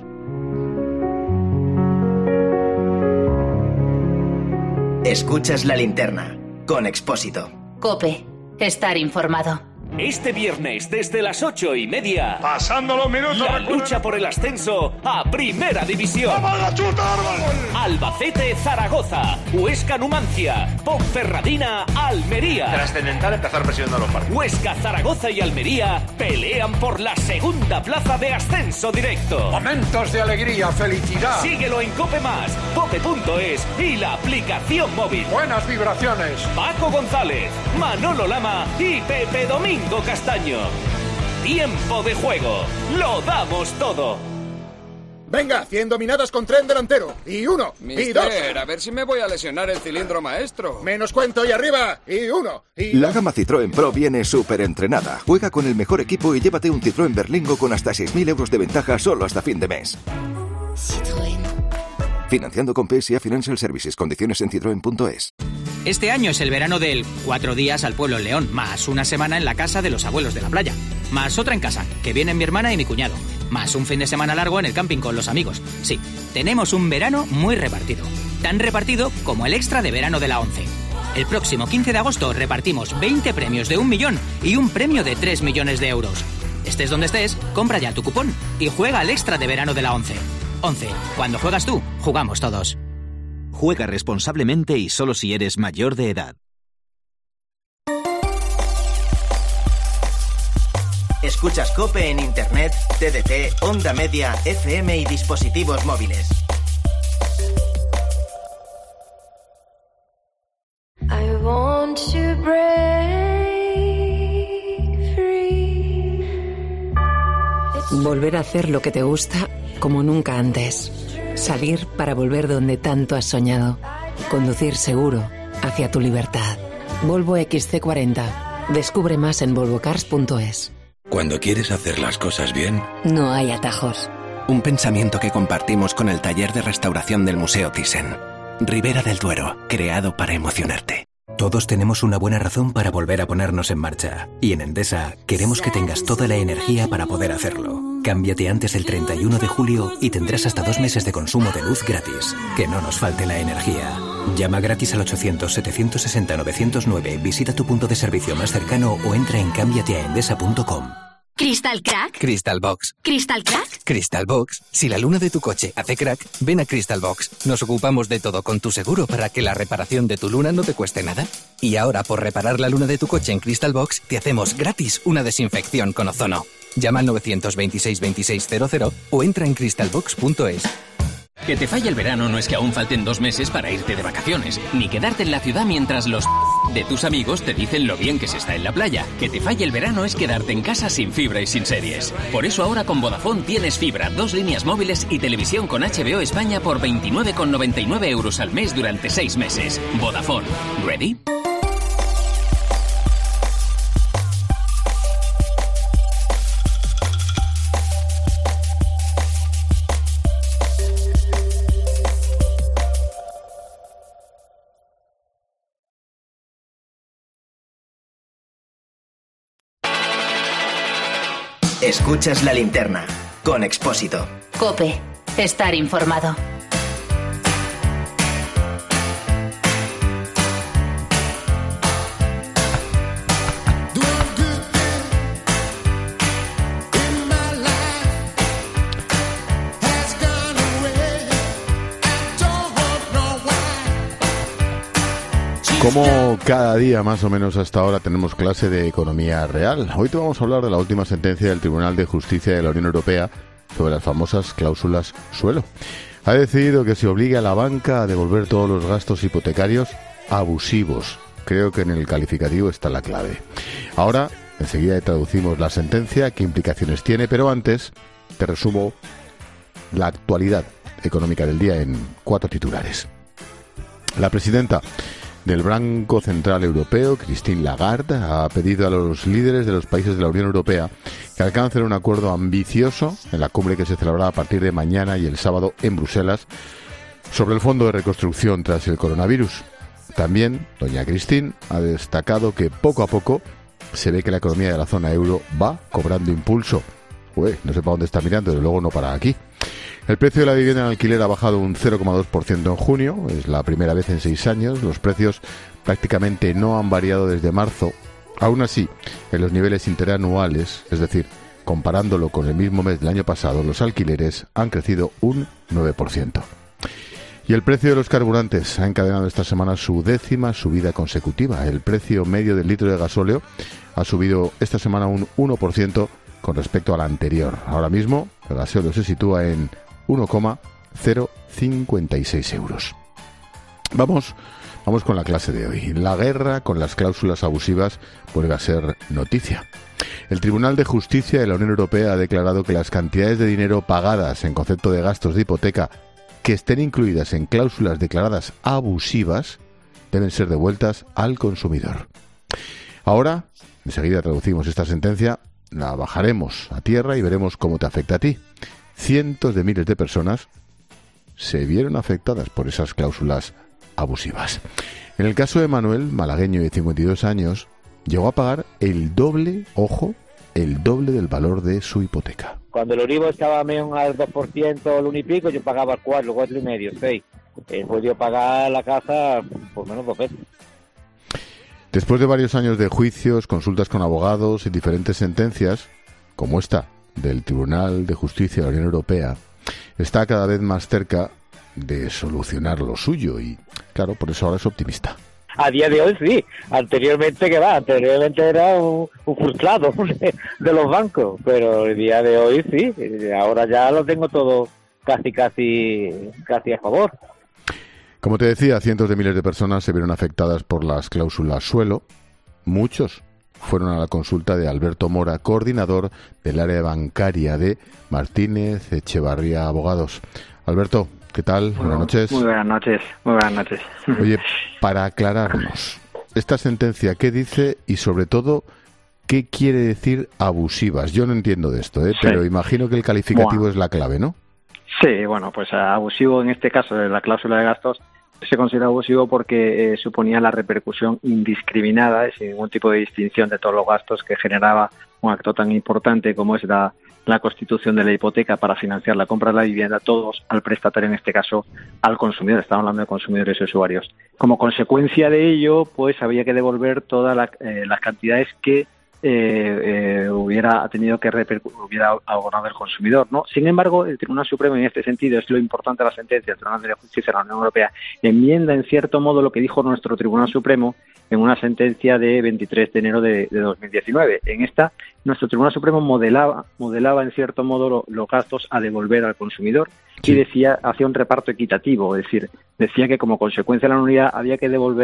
S2: Escuchas La Linterna, con Expósito.
S3: Cope, estar informado.
S20: Este viernes, desde las ocho y media,
S21: pasando los minutos,
S20: la lucha por el ascenso a Primera División.
S21: ¡Vamos a chutar!
S20: Albacete, Zaragoza, Huesca, Numancia, Ponferradina, Almería.
S21: Trascendental empezar presionando a los partidos.
S20: Huesca, Zaragoza y Almería pelean por la segunda plaza de ascenso directo.
S21: Momentos de alegría, felicidad.
S20: Síguelo en Cope Más, cope punto es y la aplicación móvil.
S21: Buenas vibraciones.
S20: Paco González, Manolo Lama y Pepe Domingo Castaño. Tiempo de juego. Lo damos todo.
S21: Venga, cien dominadas con tren delantero. Y uno,
S22: Mister,
S21: y dos.
S22: A ver si me voy a lesionar el cilindro maestro.
S21: Menos cuento y arriba. Y uno, y
S23: La gama Citroën Pro viene súper entrenada. Juega con el mejor equipo y llévate un Citroën Berlingo con hasta seis mil euros de ventaja solo hasta fin de mes. Citroën. Financiando con P S A Financial Services. Condiciones en citroen punto es.
S24: Este año es el verano del cuatro días al pueblo en León, más una semana en la casa de los abuelos de la playa, más otra en casa, que vienen mi hermana y mi cuñado, más un fin de semana largo en el camping con los amigos. Sí, tenemos un verano muy repartido, tan repartido como el extra de verano de la ONCE. El próximo quince de agosto repartimos veinte premios de un millón y un premio de tres millones de euros. Estés donde estés, compra ya tu cupón y juega al extra de verano de la ONCE. ONCE, cuando juegas tú, jugamos todos.
S25: Juega responsablemente y solo si eres mayor de edad.
S2: Escuchas Cope en Internet, T D T, Onda Media, F M y dispositivos móviles.
S26: I want to break free.
S27: Volver a hacer lo que te gusta como nunca antes. Salir para volver donde tanto has soñado. Conducir seguro hacia tu libertad. Volvo X C cuarenta. Descubre más en volvo cars punto es.
S28: Cuando quieres hacer las cosas bien,
S27: no hay atajos.
S28: Un pensamiento que compartimos con el taller de restauración del Museo Thyssen. Ribera del Duero, creado para emocionarte. Todos tenemos una buena razón para volver a ponernos en marcha. Y en Endesa queremos que tengas toda la energía para poder hacerlo. Cámbiate antes del treinta y uno de julio y tendrás hasta dos meses de consumo de luz gratis. Que no nos falte la energía. Llama gratis al ochocientos, setecientos sesenta, novecientos nueve, visita tu punto de servicio más cercano o entra en cámbiate a endesa punto com.
S29: ¿Crystal Crack?
S28: Crystal Box.
S29: ¿Crystal Crack?
S28: Crystal Box. Si la luna de tu coche hace crack, ven a Crystal Box. Nos ocupamos de todo con tu seguro para que la reparación de tu luna no te cueste nada. Y ahora, por reparar la luna de tu coche en Crystal Box, te hacemos gratis una desinfección con ozono. Llama al novecientos veintiséis veintiséis cero cero o entra en crystal box punto es.
S30: Que te falle el verano no es que aún falten dos meses para irte de vacaciones, ni quedarte en la ciudad mientras los
S4: De tus amigos te dicen lo bien que se está en la playa. Que te falle el verano es quedarte en casa sin fibra y sin series. Por eso ahora con Vodafone tienes fibra, dos líneas móviles y televisión con H B O España por veintinueve con noventa y nueve euros al mes durante seis meses. Vodafone. ¿Ready?
S2: Escuchas La Linterna con Expósito.
S3: COPE. Estar informado.
S1: Como cada día más o menos hasta ahora tenemos clase de economía real. Hoy te vamos a hablar de la última sentencia del Tribunal de Justicia de la Unión Europea sobre las famosas cláusulas suelo. Ha decidido que se obligue a la banca a devolver todos los gastos hipotecarios abusivos. Creo que en el calificativo está la clave. Ahora, enseguida traducimos la sentencia, qué implicaciones tiene, pero antes te resumo la actualidad económica del día en cuatro titulares. La presidenta del Banco Central Europeo, Christine Lagarde, ha pedido a los líderes de los países de la Unión Europea que alcancen un acuerdo ambicioso en la cumbre que se celebrará a partir de mañana y el sábado en Bruselas sobre el fondo de reconstrucción tras el coronavirus. También, doña Christine ha destacado que poco a poco se ve que la economía de la zona euro va cobrando impulso. Ué, no sé para dónde está mirando, pero luego no para aquí. El precio de la vivienda en alquiler ha bajado un cero coma dos por ciento en junio, es la primera vez en seis años. Los precios prácticamente no han variado desde marzo. Aún así, en los niveles interanuales, es decir, comparándolo con el mismo mes del año pasado, los alquileres han crecido un nueve por ciento. Y el precio de los carburantes ha encadenado esta semana su décima subida consecutiva. El precio medio del litro de gasóleo ha subido esta semana un uno por ciento con respecto al anterior. Ahora mismo, el gasóleo se sitúa en uno coma cero cincuenta y seis euros. Vamos, vamos con la clase de hoy. La guerra con las cláusulas abusivas vuelve a ser noticia. El Tribunal de Justicia de la Unión Europea ha declarado que las cantidades de dinero pagadas en concepto de gastos de hipoteca que estén incluidas en cláusulas declaradas abusivas deben ser devueltas al consumidor. Ahora, enseguida traducimos esta sentencia, la bajaremos a tierra y veremos cómo te afecta a ti. Cientos de miles de personas se vieron afectadas por esas cláusulas abusivas. En el caso de Manuel, malagueño de cincuenta y dos años, llegó a pagar el doble, ojo, el doble del valor de su hipoteca.
S5: Cuando el Euribor estaba menos al dos por ciento, el uno y pico, yo pagaba cuatro, cuatro y medio, seis. He podido pagar la casa por menos dos veces.
S1: Después de varios años de juicios, consultas con abogados y diferentes sentencias, como esta del Tribunal de Justicia de la Unión Europea, está cada vez más cerca de solucionar lo suyo y, claro, por eso ahora es optimista.
S5: A día de hoy sí, anteriormente que va, anteriormente era un, un frustrado de, de los bancos, pero el día de hoy sí, ahora ya lo tengo todo casi, casi, casi a favor.
S1: Como te decía, cientos de miles de personas se vieron afectadas por las cláusulas suelo. Muchos fueron a la consulta de Alberto Mora, coordinador del área bancaria de Martínez Echevarría Abogados. Alberto, ¿qué tal? Bueno, buenas noches.
S6: Muy buenas noches, muy buenas noches.
S1: Oye, para aclararnos, esta sentencia, ¿qué dice y sobre todo qué quiere decir abusivas? Yo no entiendo de esto, ¿eh? Sí. Pero imagino que el calificativo bueno. es la clave, ¿no?
S6: Sí, bueno, pues abusivo en este caso de la cláusula de gastos se considera abusivo porque eh, suponía la repercusión indiscriminada y sin ningún tipo de distinción de todos los gastos que generaba un acto tan importante como es la, la constitución de la hipoteca para financiar la compra de la vivienda, todos al prestatario, en este caso al consumidor. Estamos hablando de consumidores y usuarios. Como consecuencia de ello, pues había que devolver todas la, eh, las cantidades que Eh, eh, hubiera tenido que repercu- hubiera abonado el consumidor, ¿no? Sin embargo, el Tribunal Supremo, en este sentido, es lo importante de la sentencia del Tribunal de Justicia de la Unión Europea, enmienda en cierto modo lo que dijo nuestro Tribunal Supremo en una sentencia de veintitrés de enero de, de dos mil diecinueve. En esta, nuestro Tribunal Supremo modelaba, modelaba en cierto modo lo, los gastos a devolver al consumidor sí. y decía, hacía un reparto equitativo, es decir, decía que como consecuencia de la nulidad había que devolver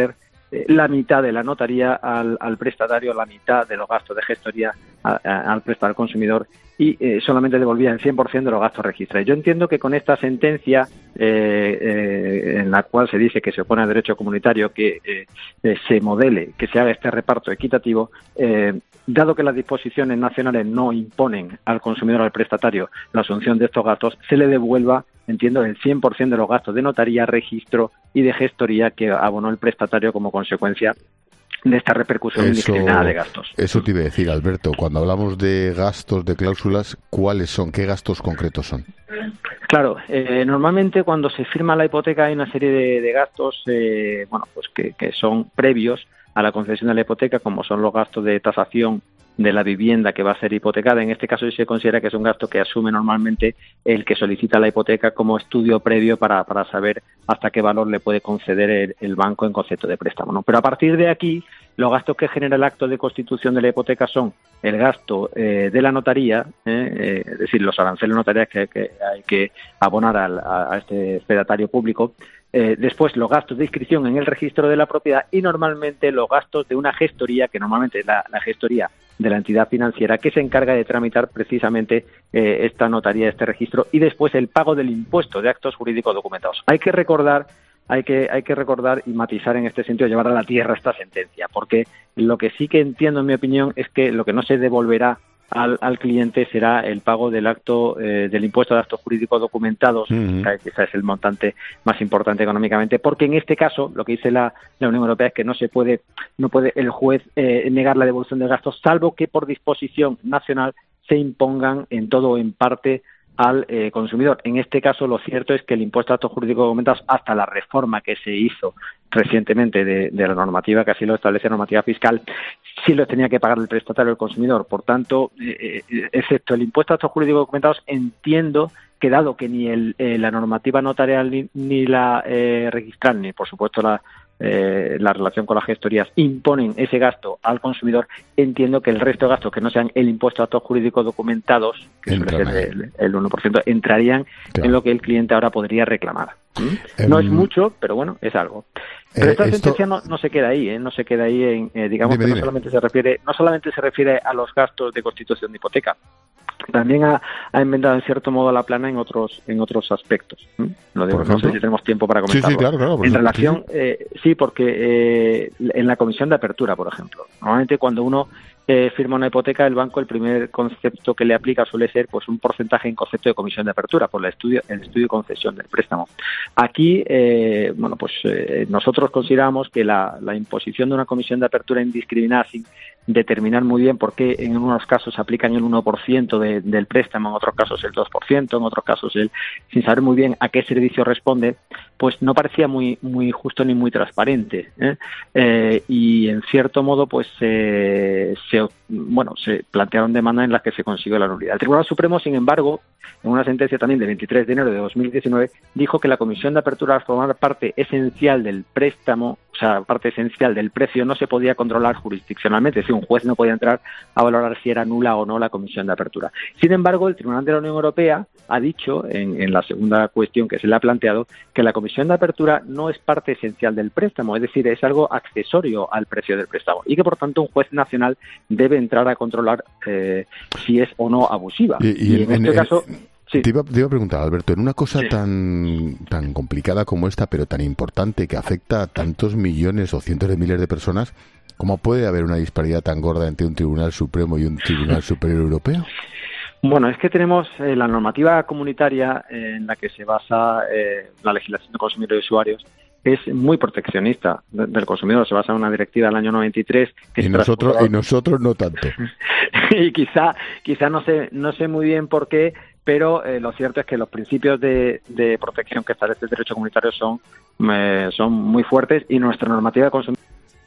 S6: eh, la mitad de la notaría al, al prestatario, la mitad de los gastos de gestoría a, a, al prestar al consumidor y eh, solamente devolvía el cien por ciento de los gastos registrados. Yo entiendo que con esta sentencia eh, eh, en la cual se dice que se opone al derecho comunitario que eh, eh, se modele, que se haga este reparto equitativo, eh, dado que las disposiciones nacionales no imponen al consumidor, al prestatario, la asunción de estos gastos, se le devuelva, entiendo, el cien por ciento de los gastos de notaría, registro y de gestoría que abonó el prestatario como consecuencia de esta repercusión indiscriminada de gastos.
S1: Eso te iba a decir, Alberto, cuando hablamos de gastos, de cláusulas, ¿cuáles son? ¿Qué gastos concretos son?
S6: Claro, eh, normalmente cuando se firma la hipoteca hay una serie de, de gastos eh, bueno, pues que, que son previos a la concesión de la hipoteca, como son los gastos de tasación de la vivienda que va a ser hipotecada. En este caso sí se considera que es un gasto que asume normalmente el que solicita la hipoteca como estudio previo para, para saber hasta qué valor le puede conceder el, el banco en concepto de préstamo, ¿no? Pero a partir de aquí, los gastos que genera el acto de constitución de la hipoteca son el gasto eh, de la notaría, eh, eh, es decir, los aranceles notariales que, que hay que abonar al, a, a este fedatario público, Eh, después los gastos de inscripción en el registro de la propiedad y normalmente los gastos de una gestoría, que normalmente es la, la gestoría de la entidad financiera que se encarga de tramitar precisamente eh, esta notaría, este registro, y después el pago del impuesto de actos jurídicos documentados. Hay que recordar Hay que, hay que recordar y matizar en este sentido, llevar a la tierra esta sentencia, porque lo que sí que entiendo, en mi opinión, es que lo que no se devolverá al, al cliente será el pago del acto eh, del impuesto de actos jurídicos documentados, uh-huh. que quizás es el montante más importante económicamente, porque en este caso lo que dice la, la Unión Europea es que no se puede, no puede el juez eh, negar la devolución de gastos, salvo que por disposición nacional se impongan en todo o en parte al eh, consumidor. En este caso, lo cierto es que el impuesto a actos jurídicos documentados, hasta la reforma que se hizo recientemente de, de la normativa, que así lo establece la normativa fiscal, sí lo tenía que pagar el prestatario, el consumidor. Por tanto, eh, excepto el impuesto a actos jurídicos documentados, entiendo que dado que ni el, eh, la normativa notarial ni, ni la eh, registral, ni por supuesto la Eh, la relación con las gestorías imponen ese gasto al consumidor, entiendo que el resto de gastos que no sean el impuesto a actos jurídicos documentados, que suele ser el, el uno por ciento, entrarían claro. en lo que el cliente ahora podría reclamar. ¿Mm? No um, es mucho, pero bueno, es algo. Pero eh, esta esto... sentencia no, no se queda ahí, ¿eh? no se queda ahí en, eh, digamos dime, que no dime. solamente se refiere, no solamente se refiere a los gastos de constitución de hipoteca, también ha, ha enmendado en cierto modo la plana en otros en otros aspectos. ¿Mm? Lo digo, no sé si tenemos tiempo para comentarlo.
S1: Sí, sí, claro, claro,
S6: en relación, sí, eh, sí porque eh, en la comisión de apertura, por ejemplo, normalmente cuando uno eh, firma una hipoteca, el banco el primer concepto que le aplica suele ser pues un porcentaje en concepto de comisión de apertura por el estudio el estudio y concesión del préstamo. Aquí, eh, bueno, pues eh, nosotros consideramos que la, la imposición de una comisión de apertura indiscriminada sin determinar muy bien por qué en unos casos aplican el uno por ciento de, del préstamo, en otros casos el dos por ciento, en otros casos el sin saber muy bien a qué servicio responde, pues no parecía muy muy justo ni muy transparente, ¿eh? Eh, y en cierto modo pues eh, se bueno se plantearon demandas en las que se consiguió la nulidad. El Tribunal Supremo, sin embargo, en una sentencia también del veintitrés de enero de dos mil diecinueve, dijo que la comisión de apertura, al formar parte esencial del préstamo, o sea, parte esencial del precio, no se podía controlar jurisdiccionalmente, es decir, un juez no podía entrar a valorar si era nula o no la comisión de apertura. Sin embargo, el Tribunal de la Unión Europea ha dicho, en, en la segunda cuestión que se le ha planteado, que la comisión de apertura no es parte esencial del préstamo, es decir, es algo accesorio al precio del préstamo y que, por tanto, un juez nacional debe entrar a controlar eh, si es o no abusiva.
S1: Y, y,
S6: y en, en este en, caso...
S1: Sí. Te, iba, te iba a preguntar, Alberto, en una cosa sí. tan tan complicada como esta, pero tan importante, que afecta a tantos millones o cientos de miles de personas, ¿cómo puede haber una disparidad tan gorda entre un Tribunal Supremo y un Tribunal Superior Europeo?
S6: Bueno, es que tenemos eh, la normativa comunitaria eh, en la que se basa eh, la legislación de consumidores y usuarios, es muy proteccionista del consumidor, se basa en una directiva del año noventa y tres. Que
S1: y, nosotros, y nosotros no tanto.
S6: Y quizá quizá no sé no sé muy bien por qué, pero eh, lo cierto es que los principios de, de protección que establece el derecho comunitario son, eh, son muy fuertes y nuestra normativa de consumidor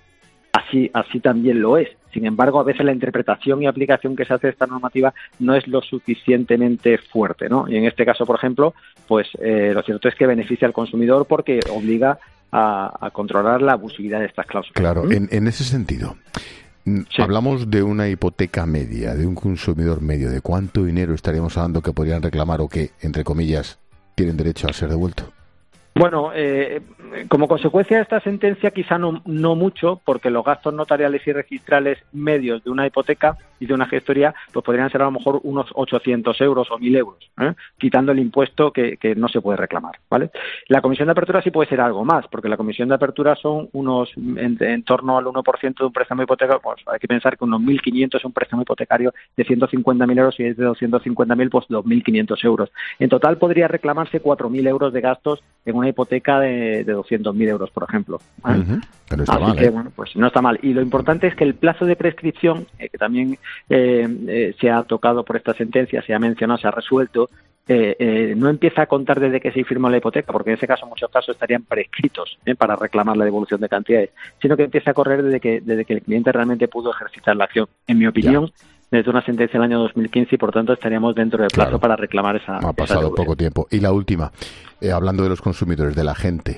S6: así así también lo es. Sin embargo, a veces la interpretación y aplicación que se hace de esta normativa no es lo suficientemente fuerte, ¿no? Y en este caso, por ejemplo, pues eh, lo cierto es que beneficia al consumidor porque obliga a, a controlar la abusividad de estas cláusulas.
S1: Claro,
S6: ¿Mm?
S1: en, en ese sentido, sí. hablamos de una hipoteca media, de un consumidor medio. ¿De cuánto dinero estaríamos hablando que podrían reclamar o que, entre comillas, tienen derecho a ser devuelto?
S6: Bueno, eh, como consecuencia de esta sentencia quizá no, no mucho, porque los gastos notariales y registrales medios de una hipoteca y de una gestoría pues podrían ser a lo mejor unos ochocientos euros o mil euros, ¿eh? quitando el impuesto que, que no se puede reclamar, ¿vale? La comisión de apertura sí puede ser algo más, porque la comisión de apertura son unos en, en torno al uno por ciento de un préstamo hipotecario. Pues hay que pensar que unos mil quinientos es un préstamo hipotecario de ciento cincuenta mil euros y es de doscientos cincuenta mil, pues dos mil quinientos euros. En total podría reclamarse cuatro mil euros de gastos en una hipoteca de, de doscientos mil euros, por ejemplo. ¿eh?
S1: Uh-huh. Pero está
S6: Así
S1: mal,
S6: que,
S1: ¿eh?
S6: bueno, pues no está mal. Y lo importante es que el plazo de prescripción, eh, que también eh, eh, se ha tocado por esta sentencia, se ha mencionado, se ha resuelto, eh, eh, no empieza a contar desde que se firmó la hipoteca, porque en ese caso, en muchos casos, estarían prescritos eh, para reclamar la devolución de cantidades, sino que empieza a correr desde que, desde que el cliente realmente pudo ejercitar la acción. En mi opinión, ya. Desde una sentencia del año dos mil quince y, por tanto, estaríamos dentro del plazo claro. para reclamar esa.
S1: Ha pasado
S6: esa
S1: poco tiempo. Y la última, eh, hablando de los consumidores, de la gente,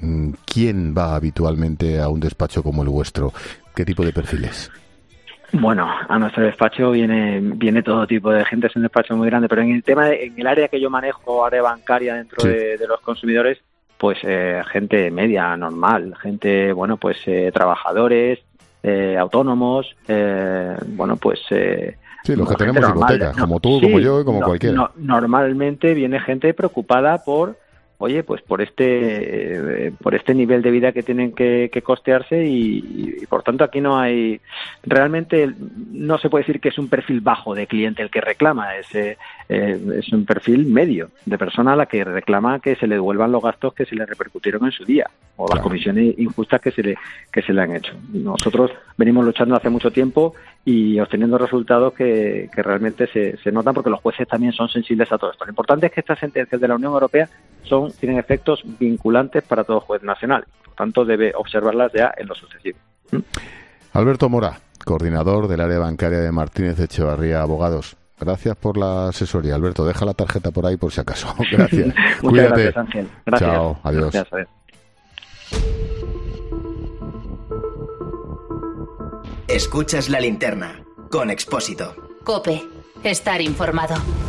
S1: ¿quién va habitualmente a un despacho como el vuestro? ¿Qué tipo de perfiles?
S6: Bueno, a nuestro despacho viene viene todo tipo de gente, es un despacho muy grande, pero en el tema de, en el área que yo manejo, área bancaria dentro sí. de, de los consumidores, pues eh, gente media, normal, gente, bueno, pues eh, trabajadores, eh, autónomos, eh, bueno, pues... Eh,
S1: sí, los que tenemos normal, hipotecas, no, como tú, sí, como yo y como no, cualquiera. No,
S6: normalmente viene gente preocupada por... oye, pues por este eh, por este nivel de vida que tienen que, que costearse y, y por tanto aquí no hay, realmente no se puede decir que es un perfil bajo de cliente el que reclama, es, eh, es un perfil medio de persona a la que reclama que se le devuelvan los gastos que se le repercutieron en su día o las comisiones injustas que se le que se le han hecho. Nosotros venimos luchando hace mucho tiempo y obteniendo resultados que, que realmente se, se notan porque los jueces también son sensibles a todo esto. Lo importante es que estas sentencias de la Unión Europea son tienen efectos vinculantes para todo juez nacional. Por tanto, debe observarlas ya en lo sucesivo. ¿Mm?
S1: Alberto Mora, coordinador del área bancaria de Martínez Echevarría Abogados. Gracias por la asesoría, Alberto. Deja la tarjeta por ahí por si acaso. Gracias.
S6: Muchas
S1: Cuídate.
S6: Gracias, Ángel. Gracias.
S1: Chao. Adiós.
S6: Gracias, adiós.
S2: Escuchas La Linterna con Expósito.
S3: COPE. Estar informado.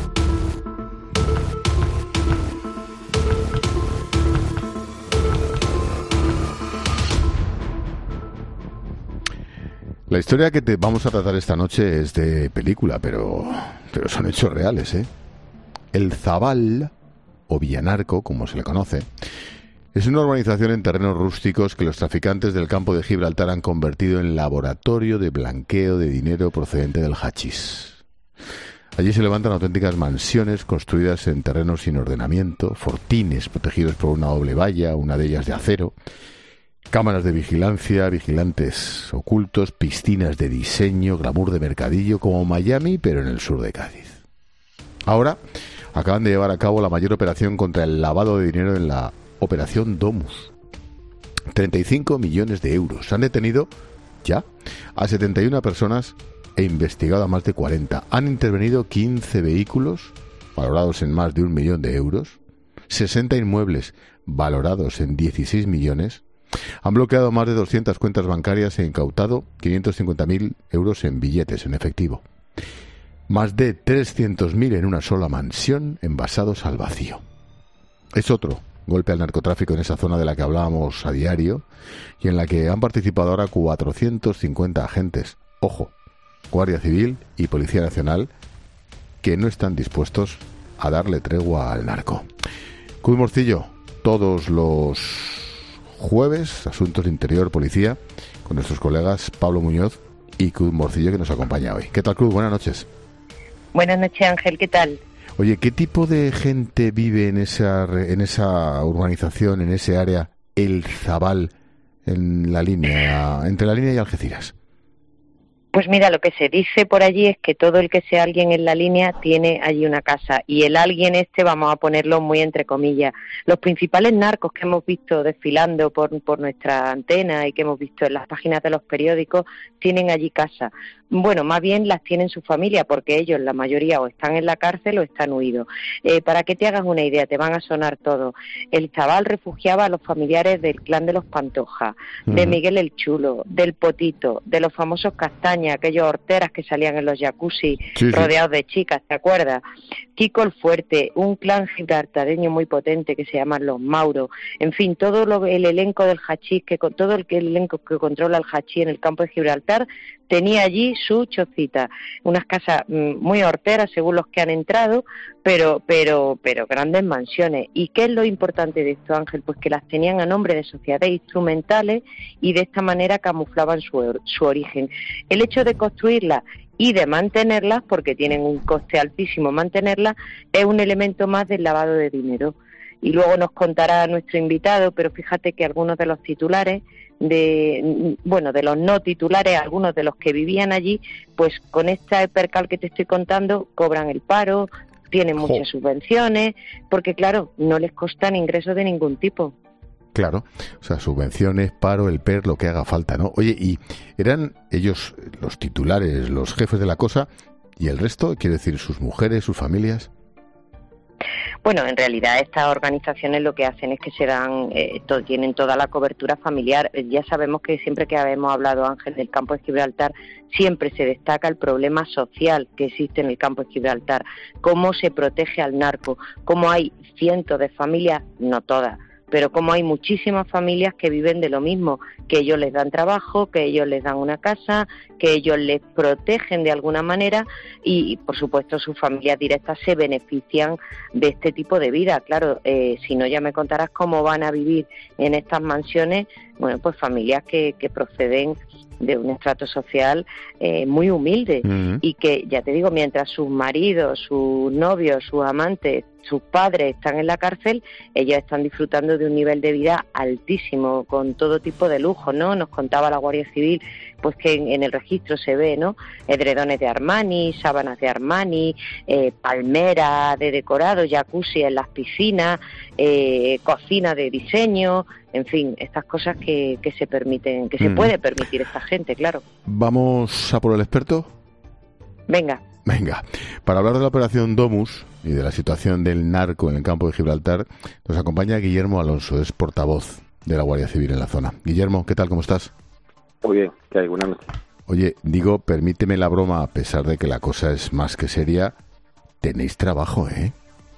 S1: La historia que te vamos a tratar esta noche es de película, pero, pero son hechos reales, ¿eh? El Zabal, o Villanarco, como se le conoce, es una urbanización en terrenos rústicos que los traficantes del campo de Gibraltar han convertido en laboratorio de blanqueo de dinero procedente del hachís. Allí se levantan auténticas mansiones construidas en terrenos sin ordenamiento, fortines protegidos por una doble valla, una de ellas de acero, cámaras de vigilancia, vigilantes ocultos, piscinas de diseño, glamour de mercadillo, como Miami, pero en el sur de Cádiz. Ahora acaban de llevar a cabo la mayor operación contra el lavado de dinero en la Operación Domus. treinta y cinco millones de euros. Han detenido ya a setenta y una personas e investigado a más de cuarenta. Han intervenido quince vehículos valorados en más de un millón de euros, sesenta inmuebles valorados en dieciséis millones. Han bloqueado más de doscientas cuentas bancarias e incautado quinientos cincuenta mil euros en billetes en efectivo. Más de trescientos mil en una sola mansión envasados al vacío. Es otro golpe al narcotráfico en esa zona de la que hablábamos a diario y en la que han participado ahora cuatrocientos cincuenta agentes. Ojo, Guardia Civil y Policía Nacional, que no están dispuestos a darle tregua al narco. Cruz Morcillo, todos los jueves, Asuntos de Interior, Policía, con nuestros colegas Pablo Muñoz y Cruz Morcillo, que nos acompaña hoy. ¿Qué tal, Cruz? Buenas noches.
S7: Buenas noches, Ángel. ¿Qué tal?
S1: Oye, ¿qué tipo de gente vive en esa en esa urbanización, en ese área, El Zabal, en la línea, entre la línea y Algeciras?
S7: Pues mira, lo que se dice por allí es que todo el que sea alguien en la línea tiene allí una casa. Y el alguien este, vamos a ponerlo muy entre comillas. Los principales narcos que hemos visto desfilando por, por nuestra antena y que hemos visto en las páginas de los periódicos, tienen allí casa. Bueno, más bien las tienen su familia, porque ellos, la mayoría, o están en la cárcel o están huidos. Eh, para que te hagas una idea, te van a sonar todo. El Zabal refugiaba a los familiares del clan de los Pantoja, uh-huh. de Miguel el Chulo, del Potito, de los famosos Castaña, aquellos horteras que salían en los jacuzzi sí, rodeados sí. de chicas, ¿te acuerdas? Kiko el Fuerte, un clan gibraltareño muy potente que se llaman los Mauro, en fin, todo lo, el elenco del hachís, que con todo el, el elenco que controla el hachís en el campo de Gibraltar, tenía allí su chocita, unas casas mm, muy horteras según los que han entrado, pero pero pero grandes mansiones. ¿Y qué es lo importante de esto, Ángel? Pues que las tenían a nombre de sociedades instrumentales y de esta manera camuflaban su, su origen. El hecho de construirlas y de mantenerlas, porque tienen un coste altísimo mantenerlas, es un elemento más del lavado de dinero. Y luego nos contará nuestro invitado, pero fíjate que algunos de los titulares, de bueno, de los no titulares, algunos de los que vivían allí, pues con este percal que te estoy contando, cobran el paro, tienen muchas oh. subvenciones, porque claro, no les costan ingresos de ningún tipo.
S1: Claro, o sea, subvenciones, paro, el P E R, lo que haga falta, ¿no? Oye, ¿y eran ellos los titulares, los jefes de la cosa, y el resto, quiero decir, sus mujeres, sus familias?
S7: Bueno, en realidad estas organizaciones lo que hacen es que se dan, eh, to, tienen toda la cobertura familiar. Ya sabemos que siempre que habemos hablado, Ángel, del campo de Gibraltar, siempre se destaca el problema social que existe en el campo de Gibraltar, cómo se protege al narco, cómo hay cientos de familias, no todas, pero como hay muchísimas familias que viven de lo mismo, que ellos les dan trabajo, que ellos les dan una casa, que ellos les protegen de alguna manera y, y por supuesto, sus familias directas se benefician de este tipo de vida. Claro, eh, si no ya me contarás cómo van a vivir en estas mansiones, bueno, pues familias que, que proceden de un estrato social eh, muy humilde uh-huh. y que, ya te digo, mientras sus maridos, sus novios, sus amantes, sus padres están en la cárcel, ellos están disfrutando de un nivel de vida altísimo, con todo tipo de lujo, ¿no? Nos contaba la Guardia Civil, pues que en, en el registro se ve, ¿no? Edredones de Armani, sábanas de Armani, eh, palmeras de decorado, jacuzzi en las piscinas, eh, cocina de diseño, en fin, estas cosas que, que se permiten, que se mm. puede permitir esta gente, claro.
S1: ¿Vamos a por el experto?
S7: Venga.
S1: Venga, para hablar de la operación Domus y de la situación del narco en el campo de Gibraltar, nos acompaña Guillermo Alonso, es portavoz de la Guardia Civil en la zona. Guillermo, ¿qué tal? ¿Cómo estás?
S8: Muy bien, ¿qué hay? Buenas noches.
S1: Oye, digo, permíteme la broma, a pesar de que la cosa es más que seria, tenéis trabajo, ¿eh?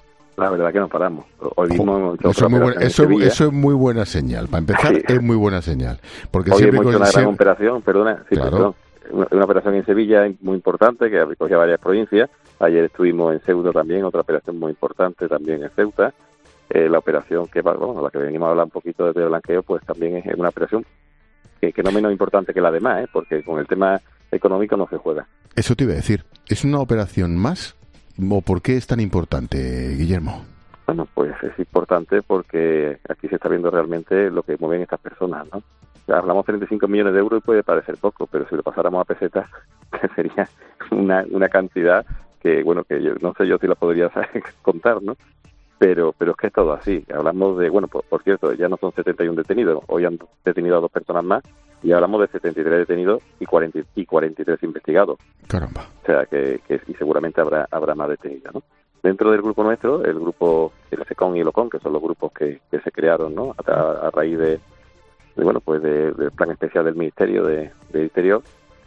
S8: La verdad que no paramos. Hoy mismo
S1: oh, eso, es muy buena, eso, eso es muy buena señal. Para empezar, sí. es muy buena señal. Porque
S8: Hoy
S1: siempre
S8: hemos hecho una
S1: siempre...
S8: gran operación, perdona, sí,
S1: claro.
S8: perdón. Una, una operación en Sevilla muy importante que recogía varias provincias. Ayer estuvimos en Ceuta también, otra operación muy importante también en Ceuta. Eh, la operación que, bueno, la que venimos a hablar un poquito de blanqueo, pues también es una operación que, que no menos importante que la demás, ¿eh? Porque con el tema económico no se juega.
S1: Eso te iba a decir. ¿Es una operación más o por qué es tan importante, Guillermo?
S8: Bueno, pues es importante porque aquí se está viendo realmente lo que mueven estas personas, ¿no? Hablamos de treinta y cinco millones de euros y puede parecer poco, pero si lo pasáramos a pesetas, sería una, una cantidad que, bueno, que yo no sé yo si la podría contar, ¿no? Pero pero es que es todo así. Hablamos de, bueno, por, por cierto, ya no son setenta y uno detenidos, hoy han detenido a dos personas más y hablamos de setenta y tres detenidos y cuarenta y cuarenta y tres investigados.
S1: Caramba.
S8: O sea, que, que y seguramente habrá habrá más detenidos, ¿no? Dentro del grupo nuestro, el grupo el SECON y el OCON, que son los grupos que, que se crearon, ¿no? A, a raíz de, de bueno, pues de, del plan especial del Ministerio de, de Interior,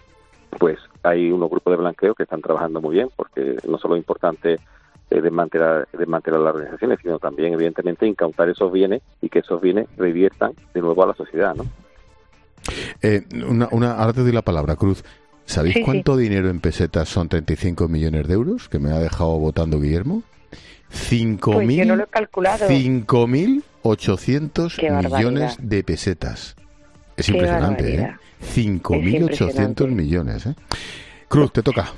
S8: pues hay unos grupos de blanqueo que están trabajando muy bien, porque no solo es importante eh, desmantelar, desmantelar las organizaciones, sino también, evidentemente, incautar esos bienes y que esos bienes reviertan de nuevo a la sociedad, ¿no?
S1: Eh, una, una, ahora te doy la palabra, Cruz. ¿Sabéis
S7: sí,
S1: cuánto
S7: sí.
S1: dinero en pesetas son treinta y cinco millones de euros? Que me ha dejado votando Guillermo. cinco mil,
S7: pues yo no lo he calculado.
S1: cinco mil ochocientos millones de pesetas. Es
S7: Qué
S1: impresionante,
S7: barbaridad.
S1: ¿eh? cinco mil ochocientos millones, ¿eh? Cruz, te toca.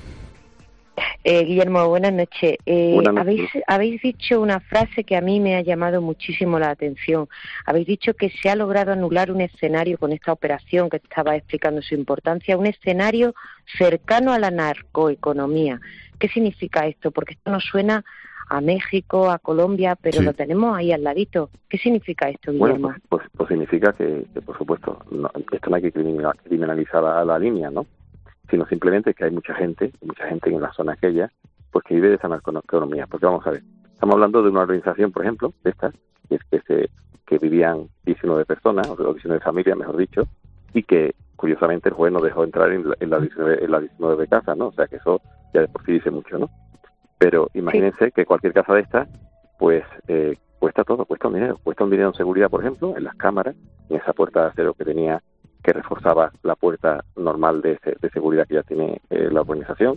S7: Eh, Guillermo, buenas noches. Eh,
S8: buenas noches.
S7: Habéis, habéis dicho una frase que a mí me ha llamado muchísimo la atención. Habéis dicho que se ha logrado anular un escenario con esta operación que estaba explicando su importancia, un escenario cercano a la narcoeconomía. ¿Qué significa esto? Porque esto nos suena a México, a Colombia, pero sí. Lo tenemos ahí al ladito. ¿Qué significa esto, Guillermo?
S8: Bueno, pues, pues, pues significa que, que, por supuesto, no, esto no hay que criminalizar a la línea, ¿no? Sino simplemente que hay mucha gente, mucha gente en la zona aquella, pues que vive de esa narcoeconomía. Porque vamos a ver, estamos hablando de una organización, por ejemplo, de estas, que es que, se, que vivían diecinueve personas, o diecinueve familias, mejor dicho, y que, curiosamente, el juez no dejó entrar en la, en la, diecinueve, en la diecinueve casas, ¿no? O sea, que eso ya de por sí dice mucho, ¿no? Pero imagínense sí. que cualquier casa de estas, pues eh, cuesta todo, cuesta un dinero. Cuesta un dinero en seguridad, por ejemplo, en las cámaras, en esa puerta de acero que tenía, que reforzaba la puerta normal de, de seguridad que ya tiene eh, la organización.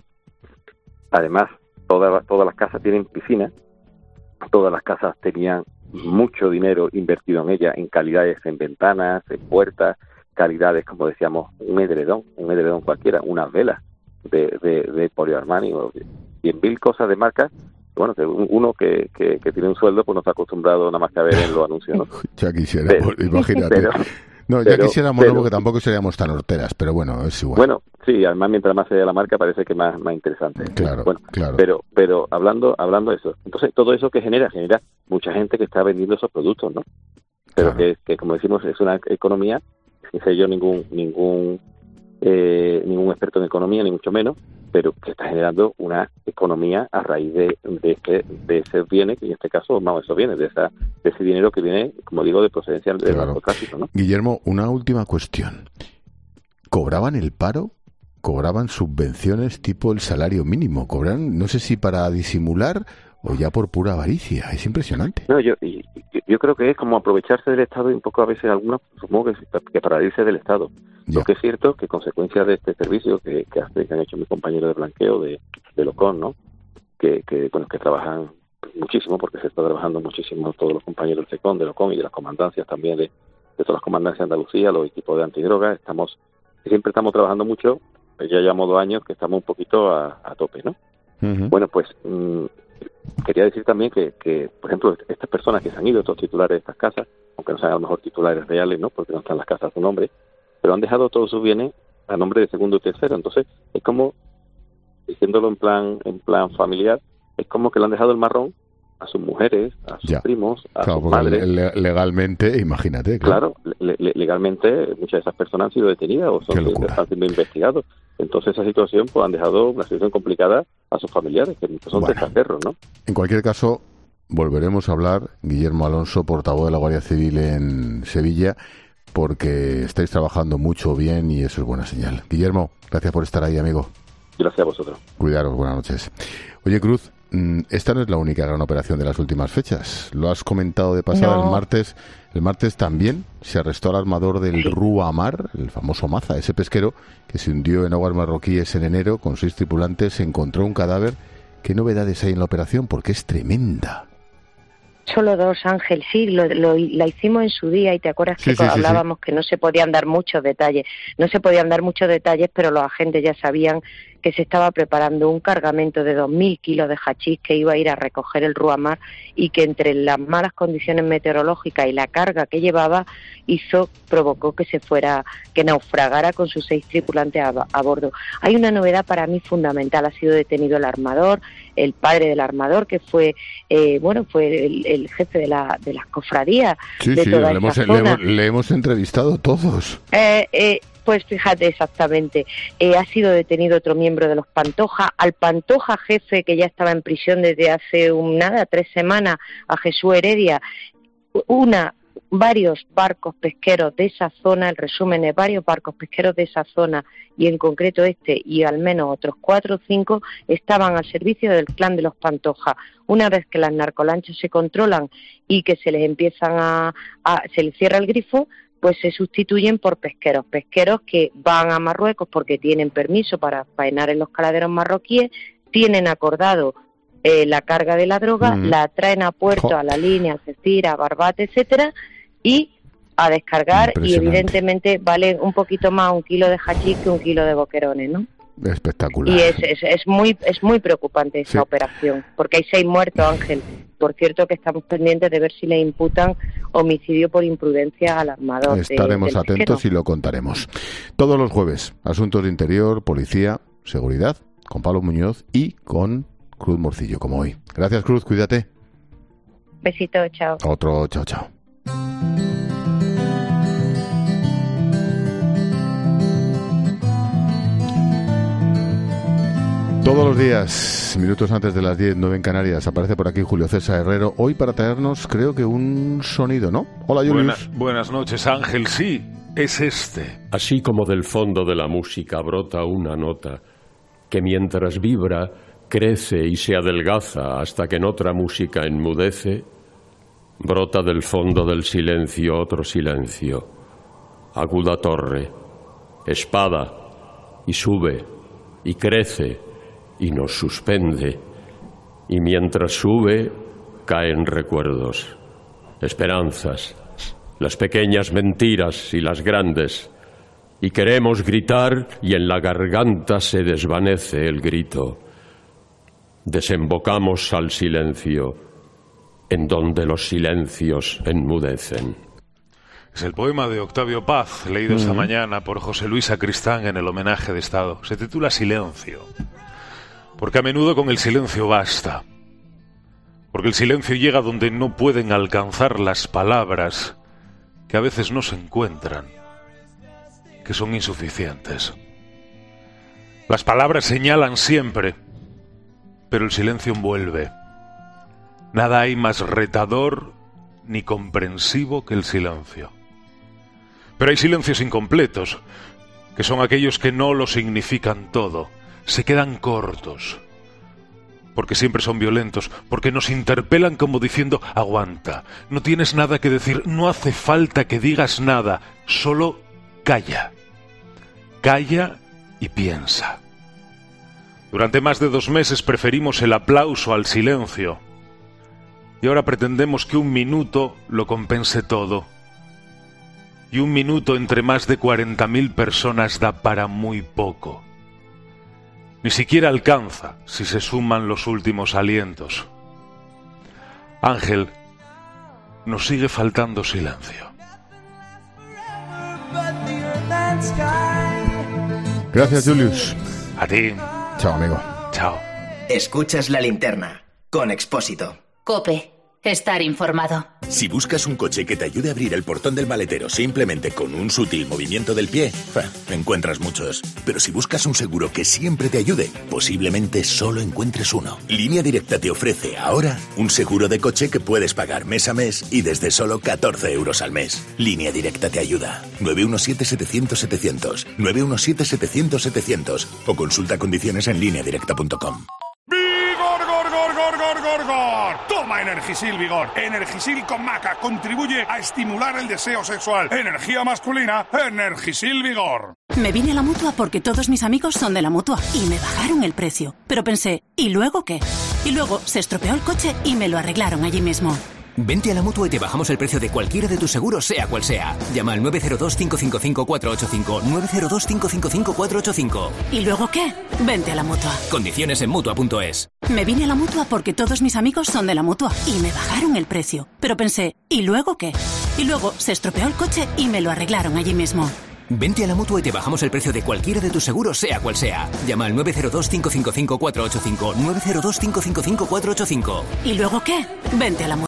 S8: Además, todas, todas las casas tienen piscina, todas las casas tenían mucho dinero invertido en ellas, en calidades en ventanas, en puertas, calidades, como decíamos, un edredón, un edredón cualquiera, unas velas de, de, de Polio Armani, y en mil cosas de marca. Bueno, que uno que, que, que tiene un sueldo, pues no está acostumbrado nada más que a ver en los anuncios, ¿no?
S1: Ya quisiéramos, pero, imagínate. Pero, no, ya pero, quisiéramos, pero, no, porque tampoco seríamos tan horteras, pero bueno, es igual.
S8: Bueno, sí, además mientras más sea la marca parece que más, más interesante.
S1: Claro,
S8: bueno,
S1: claro.
S8: Pero, pero hablando, hablando de eso, entonces todo eso que genera, genera mucha gente que está vendiendo esos productos, ¿no? Pero claro. que, que, como decimos, es una economía, sin ser yo ningún, ningún, eh, ningún experto en economía, ni mucho menos, pero que está generando una economía a raíz de, de, ese, de ese bienes, que en este caso, vamos, esos bienes, de, esa, de ese dinero que viene, como digo, de procedencia del
S1: claro.
S8: narcotráfico, ¿no?
S1: Guillermo, una última cuestión. ¿Cobraban el paro? ¿Cobraban subvenciones tipo el salario mínimo? ¿Cobran, no sé si para disimular o ya por pura avaricia? Es impresionante.
S8: No, yo, yo, yo creo que es como aprovecharse del Estado y un poco a veces algunos, supongo que, que para irse del Estado. Ya. Lo que es cierto que consecuencia de este servicio que, que, hace, que han hecho mis compañeros de blanqueo de, de Locón, ¿no? Que, que, bueno, que trabajan muchísimo, porque se está trabajando muchísimo todos los compañeros del SECON, de Locón y de las comandancias también, de, de todas las comandancias de Andalucía, los equipos de antidrogas, estamos, siempre estamos trabajando mucho, ya llevamos dos años que estamos un poquito a, a tope, ¿no? Uh-huh. Bueno, pues mmm, quería decir también que, que, por ejemplo, estas personas que se han ido, estos titulares de estas casas, aunque no sean a lo mejor titulares reales, ¿no? Porque no están las casas a su nombre, pero han dejado todos sus bienes a nombre de segundo y tercero. Entonces, es como, diciéndolo en plan en plan familiar, es como que le han dejado el marrón a sus mujeres, a sus ya. primos, a
S1: claro,
S8: sus padres.
S1: Le, legalmente, imagínate. Claro,
S8: claro le, le, legalmente muchas de esas personas han sido detenidas o son, están siendo investigados. Entonces, esa situación, pues han dejado una situación complicada a sus familiares, que son bueno, testaferros, ¿no?
S1: En cualquier caso, volveremos a hablar, Guillermo Alonso, portavoz de la Guardia Civil en Sevilla, porque estáis trabajando mucho, bien, y eso es buena señal. Guillermo, gracias por estar ahí, amigo.
S8: Gracias a vosotros.
S1: Cuidaros, buenas noches. Oye, Cruz, esta no es la única gran operación de las últimas fechas. Lo has comentado de pasada no. el martes. El martes también se arrestó al armador del sí. Rua Mar, el famoso Maza, ese pesquero que se hundió en aguas marroquíes en enero con seis tripulantes. Se encontró un cadáver. ¿Qué novedades hay en la operación? Porque es tremenda.
S7: Solo dos, Ángel, sí, lo, lo, la hicimos en su día y te acuerdas que sí, sí, hablábamos sí, sí. que no se podían dar muchos detalles, no se podían dar muchos detalles, pero los agentes ya sabían que se estaba preparando un cargamento de dos mil kilos de hachís que iba a ir a recoger el Rua Mar y que entre las malas condiciones meteorológicas y la carga que llevaba hizo, provocó que se fuera, que naufragara con sus seis tripulantes a, a bordo. Hay una novedad para mí fundamental, ha sido detenido el armador, el padre del armador, que fue, eh, bueno, fue el, el jefe de la de las cofradías
S1: sí,
S7: de
S1: sí,
S7: toda
S1: le
S7: esa
S1: hemos,
S7: zona.
S1: Le hemos, le hemos entrevistado todos.
S7: Eh, eh, Pues fíjate exactamente, eh, ha sido detenido otro miembro de los Pantoja, al Pantoja jefe que ya estaba en prisión desde hace un nada, tres semanas, a Jesús Heredia, una, varios barcos pesqueros de esa zona, el resumen es varios barcos pesqueros de esa zona y en concreto este y al menos otros cuatro o cinco estaban al servicio del clan de los Pantoja. Una vez que las narcolanchas se controlan y que se les empiezan a, a se les cierra el grifo, pues se sustituyen por pesqueros, pesqueros que van a Marruecos porque tienen permiso para faenar en los caladeros marroquíes, tienen acordado eh, la carga de la droga, mm. la traen a puerto, a la línea, a Cestira, a Barbate, etcétera, y a descargar y evidentemente vale un poquito más un kilo de hachís que un kilo de boquerones, ¿no?
S1: Espectacular.
S7: Y es, es, es muy es muy preocupante esa sí. operación, porque hay seis muertos, Ángel. Por cierto que estamos pendientes de ver si le imputan homicidio por imprudencia al armador.
S1: Estaremos
S7: de,
S1: atentos y lo contaremos. Todos los jueves, asuntos de interior, policía, seguridad, con Pablo Muñoz y con Cruz Morcillo, como hoy. Gracias, Cruz, cuídate.
S7: Besito, chao.
S1: Otro, chao, chao. Todos los días, minutos antes de las diez, nueve en Canarias, aparece por aquí Julio César Herrero, hoy para traernos, creo que un sonido, ¿no? Hola, Julius.
S10: Buena, buenas noches, Ángel, sí, es este.
S11: Así como del fondo de la música brota una nota que mientras vibra
S9: crece y se adelgaza hasta que en otra música enmudece, brota del fondo del silencio otro silencio, aguda torre, espada, y sube, y crece, y nos suspende, y mientras sube caen recuerdos, esperanzas, las pequeñas mentiras y las grandes, y queremos gritar y en la garganta se desvanece el grito. Desembocamos al silencio, en donde los silencios enmudecen.
S10: Es el poema de Octavio Paz, leído esta uh-huh. mañana por José Luis Sacristán en el homenaje de Estado. Se titula Silencio, porque a menudo con el silencio basta, porque el silencio llega donde no pueden alcanzar las palabras, que a veces no se encuentran, que son insuficientes. Las palabras señalan siempre, pero el silencio envuelve. Nada hay más retador ni comprensivo que el silencio. Pero hay silencios incompletos, que son aquellos que no lo significan todo, se quedan cortos, porque siempre son violentos, porque nos interpelan como diciendo, aguanta, no tienes nada que decir, no hace falta que digas nada, solo calla. Calla y piensa. Durante más de dos meses preferimos el aplauso al silencio, y ahora pretendemos que un minuto lo compense todo. Y un minuto entre más de cuarenta mil personas da para muy poco. Ni siquiera alcanza si se suman los últimos alientos. Ángel, nos sigue faltando silencio.
S1: Gracias, Julius.
S10: A ti.
S1: Chao, amigo.
S10: Chao.
S2: Escuchas La Linterna con Expósito.
S3: COPE. Estar informado.
S11: Si buscas un coche que te ayude a abrir el portón del maletero simplemente con un sutil movimiento del pie, encuentras muchos. Pero si buscas un seguro que siempre te ayude, posiblemente solo encuentres uno. Línea Directa te ofrece ahora un seguro de coche que puedes pagar mes a mes y desde solo catorce euros al mes. Línea Directa te ayuda. nueve uno siete, setecientos, setecientos. nueve uno siete, setecientos, setecientos. O consulta condiciones en línea directa punto com.
S21: ¡Gor, gor, gor, gor! Toma Energisil Vigor. Energisil con maca contribuye a estimular el deseo sexual. Energía masculina, Energisil Vigor.
S12: Me vine a la Mutua porque todos mis amigos son de la Mutua y me bajaron el precio. Pero pensé, ¿y luego qué? Y luego se estropeó el coche y me lo arreglaron allí mismo.
S28: Vente a la Mutua y te bajamos el precio de cualquiera de tus seguros, sea cual sea. Llama al nueve cero dos, cinco cinco cinco, cuatro ocho cinco, nueve cero dos, cinco cinco cinco, cuatro ocho cinco.
S12: ¿Y luego qué? Vente a la Mutua.
S28: Condiciones en Mutua punto es.
S12: Me vine a la Mutua porque todos mis amigos son de la Mutua y me bajaron el precio. Pero pensé, ¿y luego qué? Y luego se estropeó el coche y me lo arreglaron allí mismo.
S28: Vente a la Mutua y te bajamos el precio de cualquiera de tus seguros, sea cual sea. Llama al nueve cero dos, cinco cinco cinco, cuatro ocho cinco, nueve cero dos, cinco cinco cinco, cuatro ocho cinco.
S12: ¿Y luego qué? Vente a la Mutua.